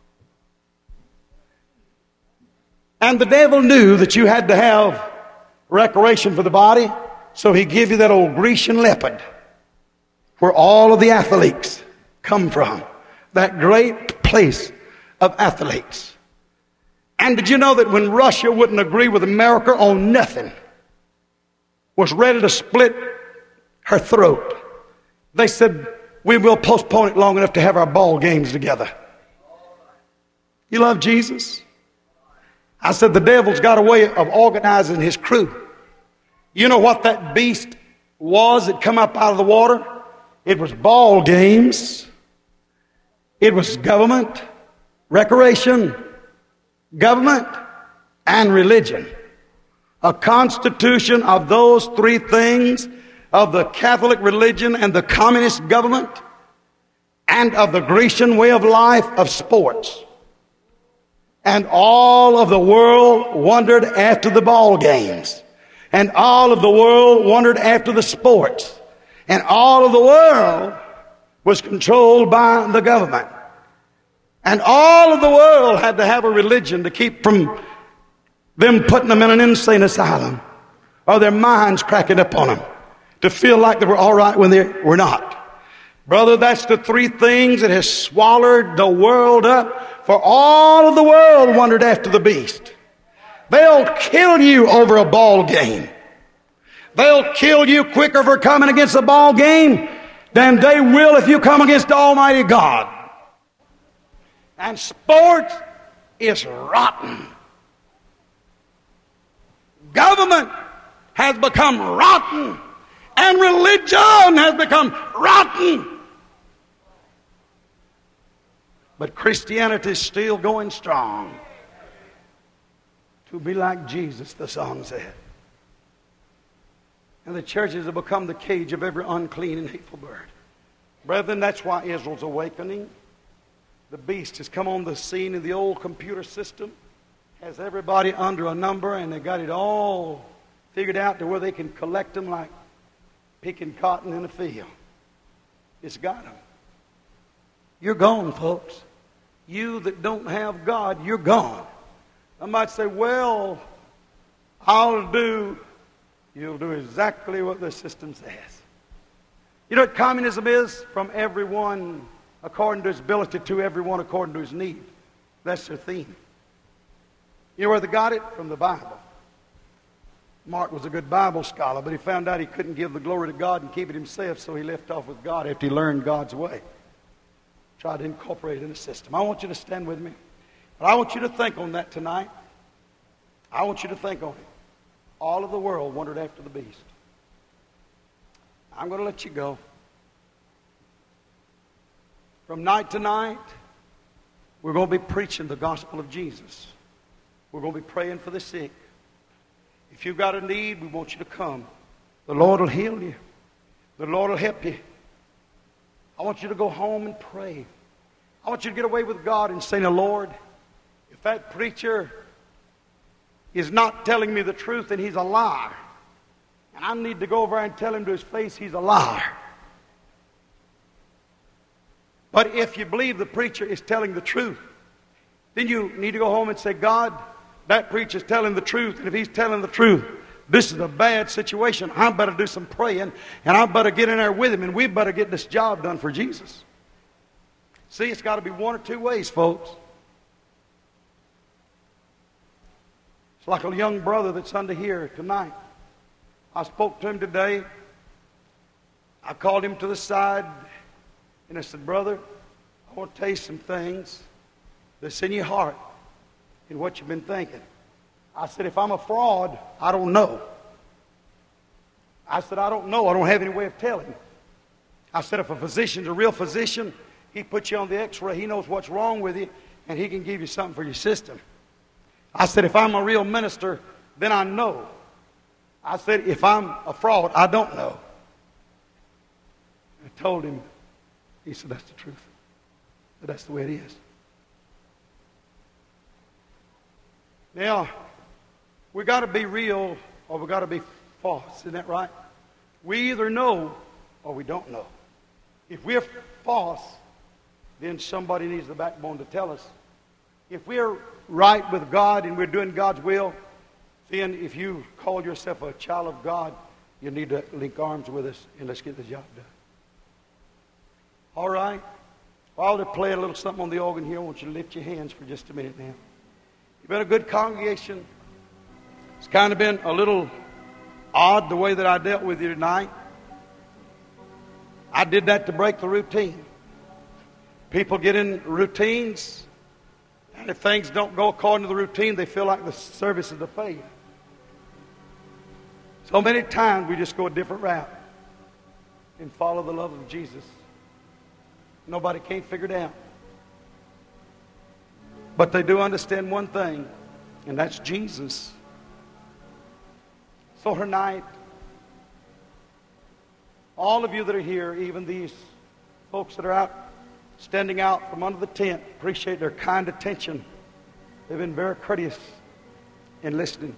And the devil knew that you had to have recreation for the body, so he gave you that old Grecian leopard where all of the athletes come from. That great place of athletes. And did you know that when Russia wouldn't agree with America on nothing, was ready to split her throat, they said, we will postpone it long enough to have our ball games together. You love Jesus? I said the devil's got a way of organizing his crew. You know what that beast was that come up out of the water? It was ball games. It was government, recreation, government, and religion. A constitution of those three things, of the Catholic religion and the communist government, and of the Grecian way of life of sports. And all of the world wondered after the ball games. And all of the world wondered after the sports. And all of the world was controlled by the government. And all of the world had to have a religion to keep from them putting them in an insane asylum, or their minds cracking up on them, to feel like they were all right when they were not. Brother, that's the three things that has swallowed the world up. For all of the world wondered after the beast. They'll kill you over a ball game. They'll kill you quicker for coming against a ball game than they will if you come against Almighty God. And sports is rotten. Government has become rotten. And religion has become rotten. But Christianity is still going strong. To be like Jesus, the song said. And the churches have become the cage of every unclean and hateful bird. Brethren, that's why Israel's awakening. The beast has come on the scene in the old computer system. Has everybody under a number, and they got it all figured out to where they can collect them like picking cotton in a field. It's got them. You're gone, folks. You that don't have God, you're gone. I might say, well, you'll do exactly what the system says. You know what communism is? From everyone according to his ability to everyone according to his need. That's their theme. You know where they got it? From the Bible. Mark was a good Bible scholar, but he found out he couldn't give the glory to God and keep it himself, so he left off with God after he learned God's way. Tried to incorporate it in the system. I want you to stand with me. But I want you to think on that tonight. I want you to think on it. All of the world wondered after the beast. I'm going to let you go. From night to night, we're going to be preaching the gospel of Jesus. We're going to be praying for the sick. If you've got a need, we want you to come. The Lord will heal you. The Lord will help you. I want you to go home and pray. I want you to get away with God and say, now, Lord, if that preacher is not telling me the truth, then he's a liar. And I need to go over and tell him to his face he's a liar. But if you believe the preacher is telling the truth, then you need to go home and say, God, that preacher's telling the truth, and if he's telling the truth, this is a bad situation. I better do some praying, and I better get in there with him, and we better get this job done for Jesus. See, it's got to be one or two ways, folks. It's like a young brother that's under here tonight. I spoke to him today. I called him to the side, and I said, brother, I want to tell you some things that's in your heart and what you've been thinking. I said, if I'm a fraud, I don't know. I said, I don't know. I don't have any way of telling. I said, if a physician's a real physician, he puts you on the x-ray. He knows what's wrong with you, and he can give you something for your system. I said, if I'm a real minister, then I know. I said, if I'm a fraud, I don't know. I told him. He said, that's the truth. But that's the way it is. Now, we got to be real or we got to be false. Isn't that right? We either know or we don't know. If we're false, then somebody needs the backbone to tell us. If we're right with God and we're doing God's will, then if you call yourself a child of God, you need to link arms with us and let's get the job done. All right? While they play a little something on the organ here, I want you to lift your hands for just a minute now. You've been a good congregation. It's kind of been a little odd the way that I dealt with you tonight. I did that to break the routine. People get in routines, and if things don't go according to the routine, they feel like the service is a faith. So many times we just go a different route and follow the love of Jesus. Nobody can't figure it out. But they do understand one thing, and that's Jesus. So tonight, all of you that are here, even these folks that are out, standing out from under the tent, appreciate their kind attention. They've been very courteous in listening.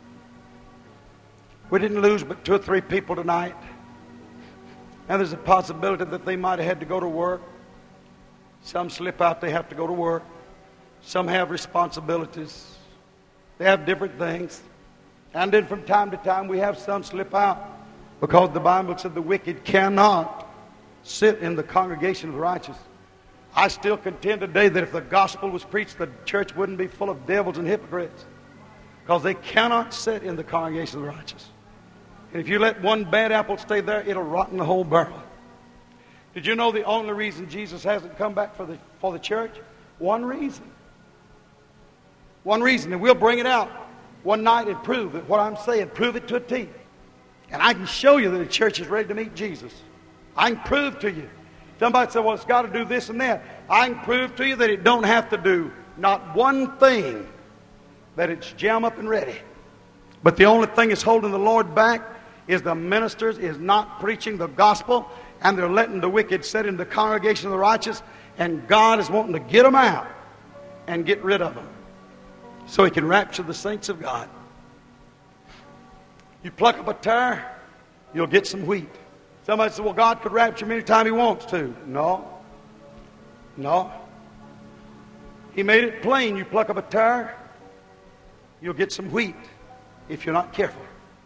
We didn't lose but 2 or 3 people tonight. And there's a possibility that they might have had to go to work. Some slip out, they have to go to work. Some have responsibilities. They have different things. And then from time to time we have some slip out. Because the Bible said the wicked cannot sit in the congregation of the righteous. I still contend today that if the gospel was preached, the church wouldn't be full of devils and hypocrites. Because they cannot sit in the congregation of the righteous. And if you let one bad apple stay there, it'll rot in the whole barrel. Did you know the only reason Jesus hasn't come back for the church? One reason. One reason. And we'll bring it out one night and prove that what I'm saying, prove it to a T. And I can show you that the church is ready to meet Jesus. I can prove to you. Somebody said, well, it's got to do this and that. I can prove to you that it don't have to do not one thing, that it's jam up and ready. But the only thing that's holding the Lord back is the ministers is not preaching the gospel, and they're letting the wicked sit in the congregation of the righteous, and God is wanting to get them out and get rid of them so He can rapture the saints of God. You pluck up a tare, you'll get some wheat. Somebody said, well, God could rapture me anytime He wants to. No. He made it plain. You pluck up a tare, you'll get some wheat if you're not careful.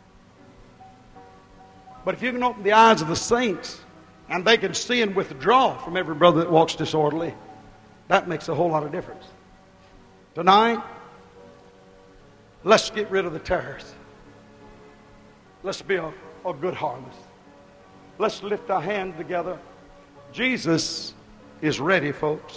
But if you can open the eyes of the saints and they can see and withdraw from every brother that walks disorderly, that makes a whole lot of difference. Tonight, let's get rid of the tares. Let's be a good harvest. Let's lift our hands together. Jesus is ready, folks.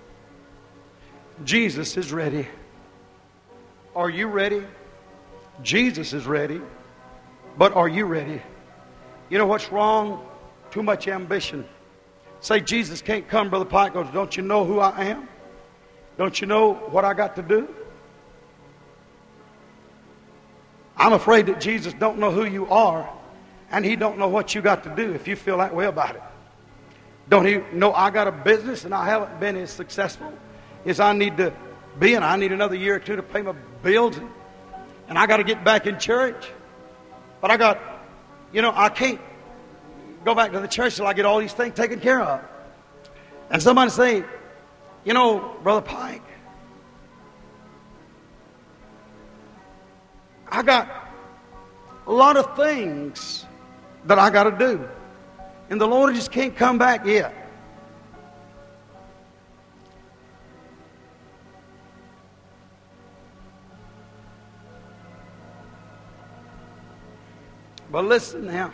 Jesus is ready. Are you ready? Jesus is ready. But are you ready? You know what's wrong? Too much ambition. Say, Jesus can't come, Brother Pike goes, don't you know who I am? Don't you know what I got to do? I'm afraid that Jesus don't know who you are, and He don't know what you got to do if you feel that way about it. Don't He know I got a business and I haven't been as successful as I need to be, and I need another year or two to pay my bills, and I got to get back in church. But I can't go back to the church till I get all these things taken care of. And somebody say, Brother Pike, I got a lot of things that I got to do. And the Lord just can't come back yet. But listen now.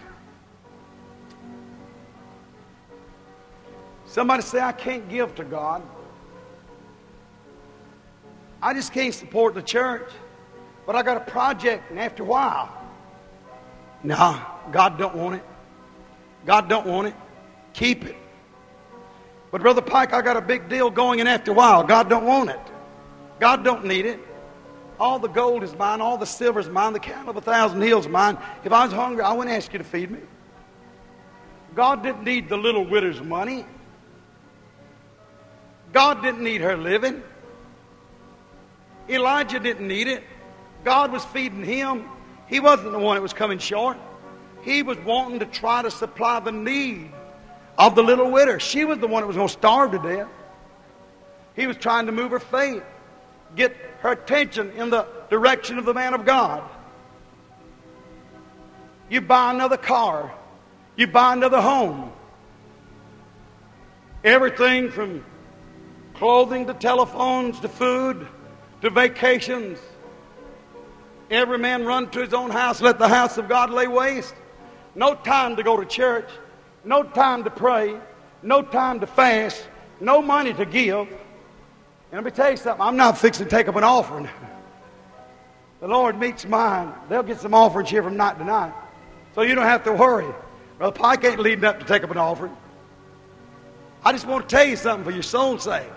Somebody say, I can't give to God. I just can't support the church. But I got a project, and after a while, no, God don't want it. God don't want it. Keep it. But Brother Pike, I got a big deal going, and after a while, God don't want it. God don't need it. All the gold is mine. All the silver is mine. The cattle of 1,000 hills is mine. If I was hungry, I wouldn't ask you to feed me. God didn't need the little widow's money. God didn't need her living. Elijah didn't need it. God was feeding him. He wasn't the one that was coming short. He was wanting to try to supply the need of the little widow. She was the one that was going to starve to death. He was trying to move her faith, get her attention in the direction of the man of God. You buy another car. You buy another home. Everything from clothing to telephones to food to vacations. Every man run to his own house, let the house of God lay waste. No time to go to church. no time to pray, no time to fast, no money to give. And let me tell you something, I'm not fixing to take up an offering. The Lord meets mine. They'll get some offerings here from night to night. So you don't have to worry. Brother Pike ain't leading up to take up an offering. I just want to tell you something for your soul's sake.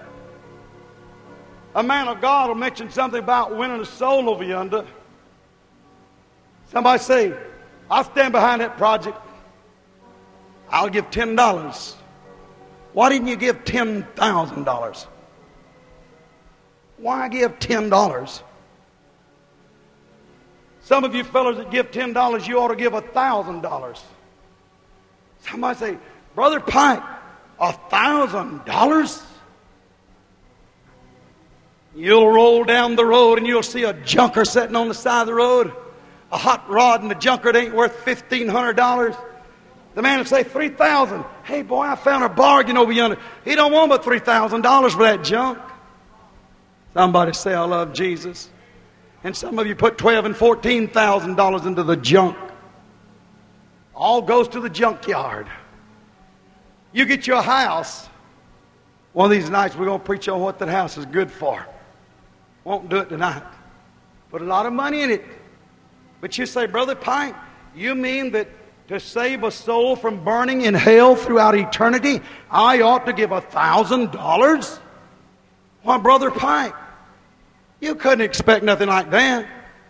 A man of God will mention something about winning a soul over yonder. Somebody say, I'll stand behind that project. I'll give $10. Why didn't you give $10,000? Why give $10? Some of you fellows that give $10, you ought to give $1,000. Somebody say, Brother Pike, $1,000? You'll roll down the road and you'll see a junker sitting on the side of the road, a hot rod, and the junker ain't worth $1,500. The man will say, $3,000. Hey, boy, I found a bargain over yonder. He don't want but $3,000 for that junk. Somebody say, I love Jesus. And some of you put $12,000 and $14,000 into the junk. All goes to the junkyard. You get your house. One of these nights we're going to preach on what that house is good for. Won't do it tonight. Put a lot of money in it. But you say, Brother Pike, you mean that to save a soul from burning in hell throughout eternity, I ought to give $1,000? Why, Brother Pike, you couldn't expect nothing like that.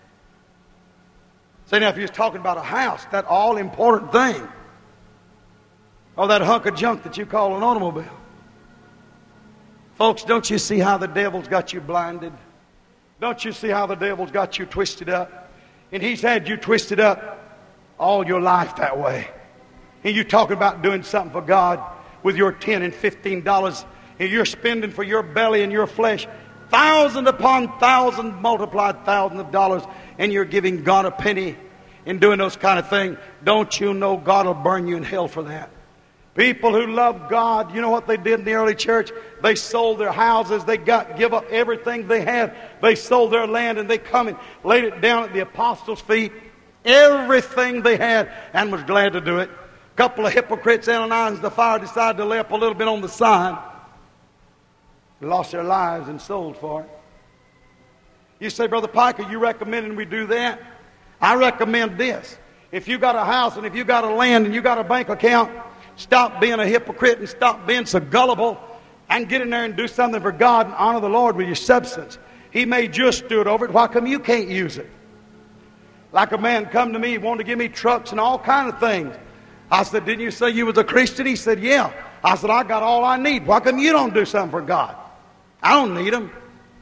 Say now, if you was talking about a house, that all-important thing, or that hunk of junk that you call an automobile. Folks, don't you see how the devil's got you blinded? Don't you see how the devil's got you twisted up? And he's had you twisted up all your life that way. And you're talking about doing something for God with your $10 and $15, and you're spending for your belly and your flesh thousand upon thousand, multiplied thousands of dollars, and you're giving God a penny and doing those kind of things. Don't you know God will burn you in hell for that? People who love God, you know what they did in the early church? They sold their houses. They give up everything they had. They sold their land, and they come and laid it down at the apostles' feet. Everything they had, and was glad to do it. A couple of hypocrites, Ananias the fire, decided to lay up a little bit on the side. They lost their lives and sold for it. You say, Brother Pike, are you recommending we do that? I recommend this. If you got a house and if you got a land and you got a bank account, stop being a hypocrite and stop being so gullible and get in there and do something for God and honor the Lord with your substance. He made you a steward over it. Why come you can't use it? Like a man come to me, wanted to give me trucks and all kind of things. I said, didn't you say you was a Christian? He said, yeah. I said, I got all I need. Why come you don't do something for God? I don't need them.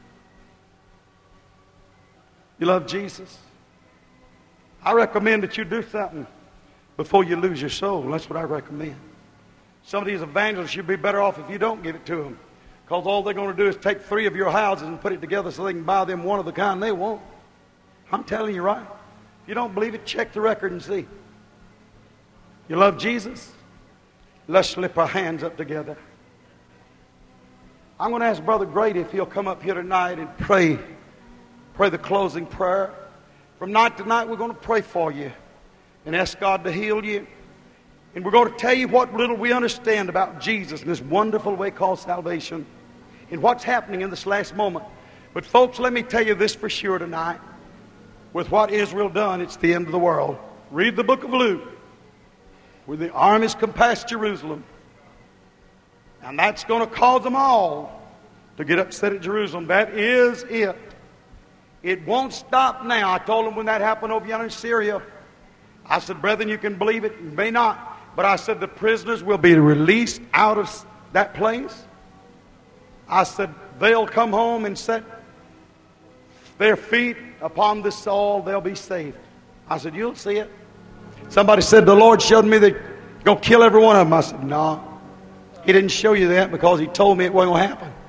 You love Jesus? I recommend that you do something before you lose your soul. That's what I recommend. Some of these evangelists, you'd be better off if you don't give it to them. Because all they're going to do is take 3 of your houses and put it together so they can buy them one of the kind they want. I'm telling you right. If you don't believe it, check the record and see. You love Jesus? Let's slip our hands up together. I'm going to ask Brother Grady if he'll come up here tonight and pray the closing prayer. From night to night, we're going to pray for you and ask God to heal you. And we're going to tell you what little we understand about Jesus and this wonderful way called salvation and what's happening in this last moment. But folks, let me tell you this for sure tonight. With what Israel done, it's the end of the world. Read the book of Luke, where the armies compass Jerusalem. And that's going to cause them all to get upset at Jerusalem. That is it. It won't stop now. I told them when that happened over yonder in Syria, I said, brethren, you can believe it, you may not. But I said, the prisoners will be released out of that place. I said, they'll come home and set their feet upon the soil, they'll be saved. I said, you'll see it. Somebody said, the Lord showed me that He's going to kill every one of them. I said, no. He didn't show you that because He told me it wasn't going to happen.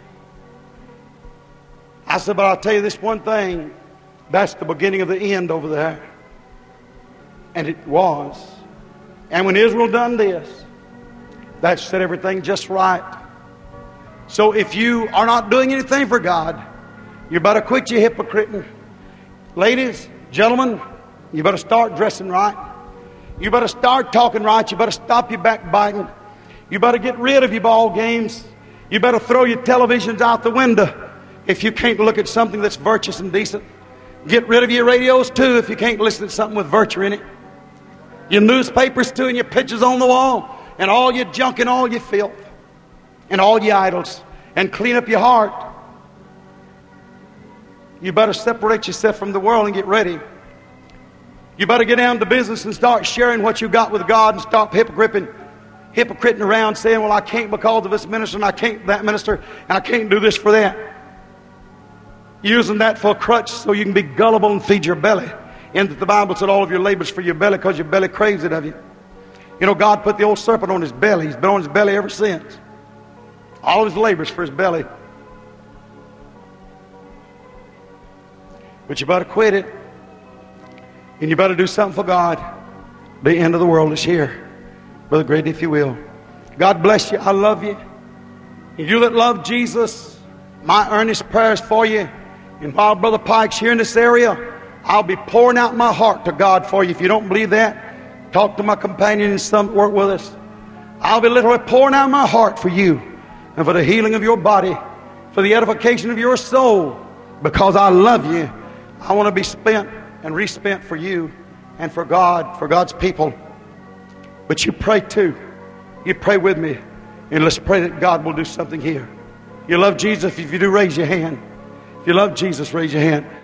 I said, but I'll tell you this one thing. That's the beginning of the end over there. And it was. And when Israel done this, that set everything just right. So if you are not doing anything for God, you better quit your hypocriting. Ladies, gentlemen, you better start dressing right. You better start talking right. You better stop your backbiting. You better get rid of your ball games. You better throw your televisions out the window if you can't look at something that's virtuous and decent. Get rid of your radios too if you can't listen to something with virtue in it. Your newspapers too, and your pictures on the wall, and all your junk and all your filth and all your idols, and clean up your heart. You better separate yourself from the world and get ready. You better get down to business and start sharing what you got with God, and stop hypocriting around saying, well, I can't because of this minister, and I can't that minister, and I can't do this for that. Using that for a crutch so you can be gullible and feed your belly. And the Bible said all of your labors for your belly because your belly craves it of you. You know, God put the old serpent on his belly. He's been on his belly ever since. All of his labors for his belly. But you better quit it. And you better do something for God. The end of the world is here. Brother Grady, if you will. God bless you. I love you. And you that love Jesus, my earnest prayers for you. And while Brother Pike's here in this area, I'll be pouring out my heart to God for you. If you don't believe that, talk to my companion and some that work with us. I'll be literally pouring out my heart for you and for the healing of your body, for the edification of your soul. Because I love you, I want to be spent and respent for you and for God, for God's people. But you pray too. You pray with me. And let's pray that God will do something here. You love Jesus? If you do, raise your hand. If you love Jesus, raise your hand.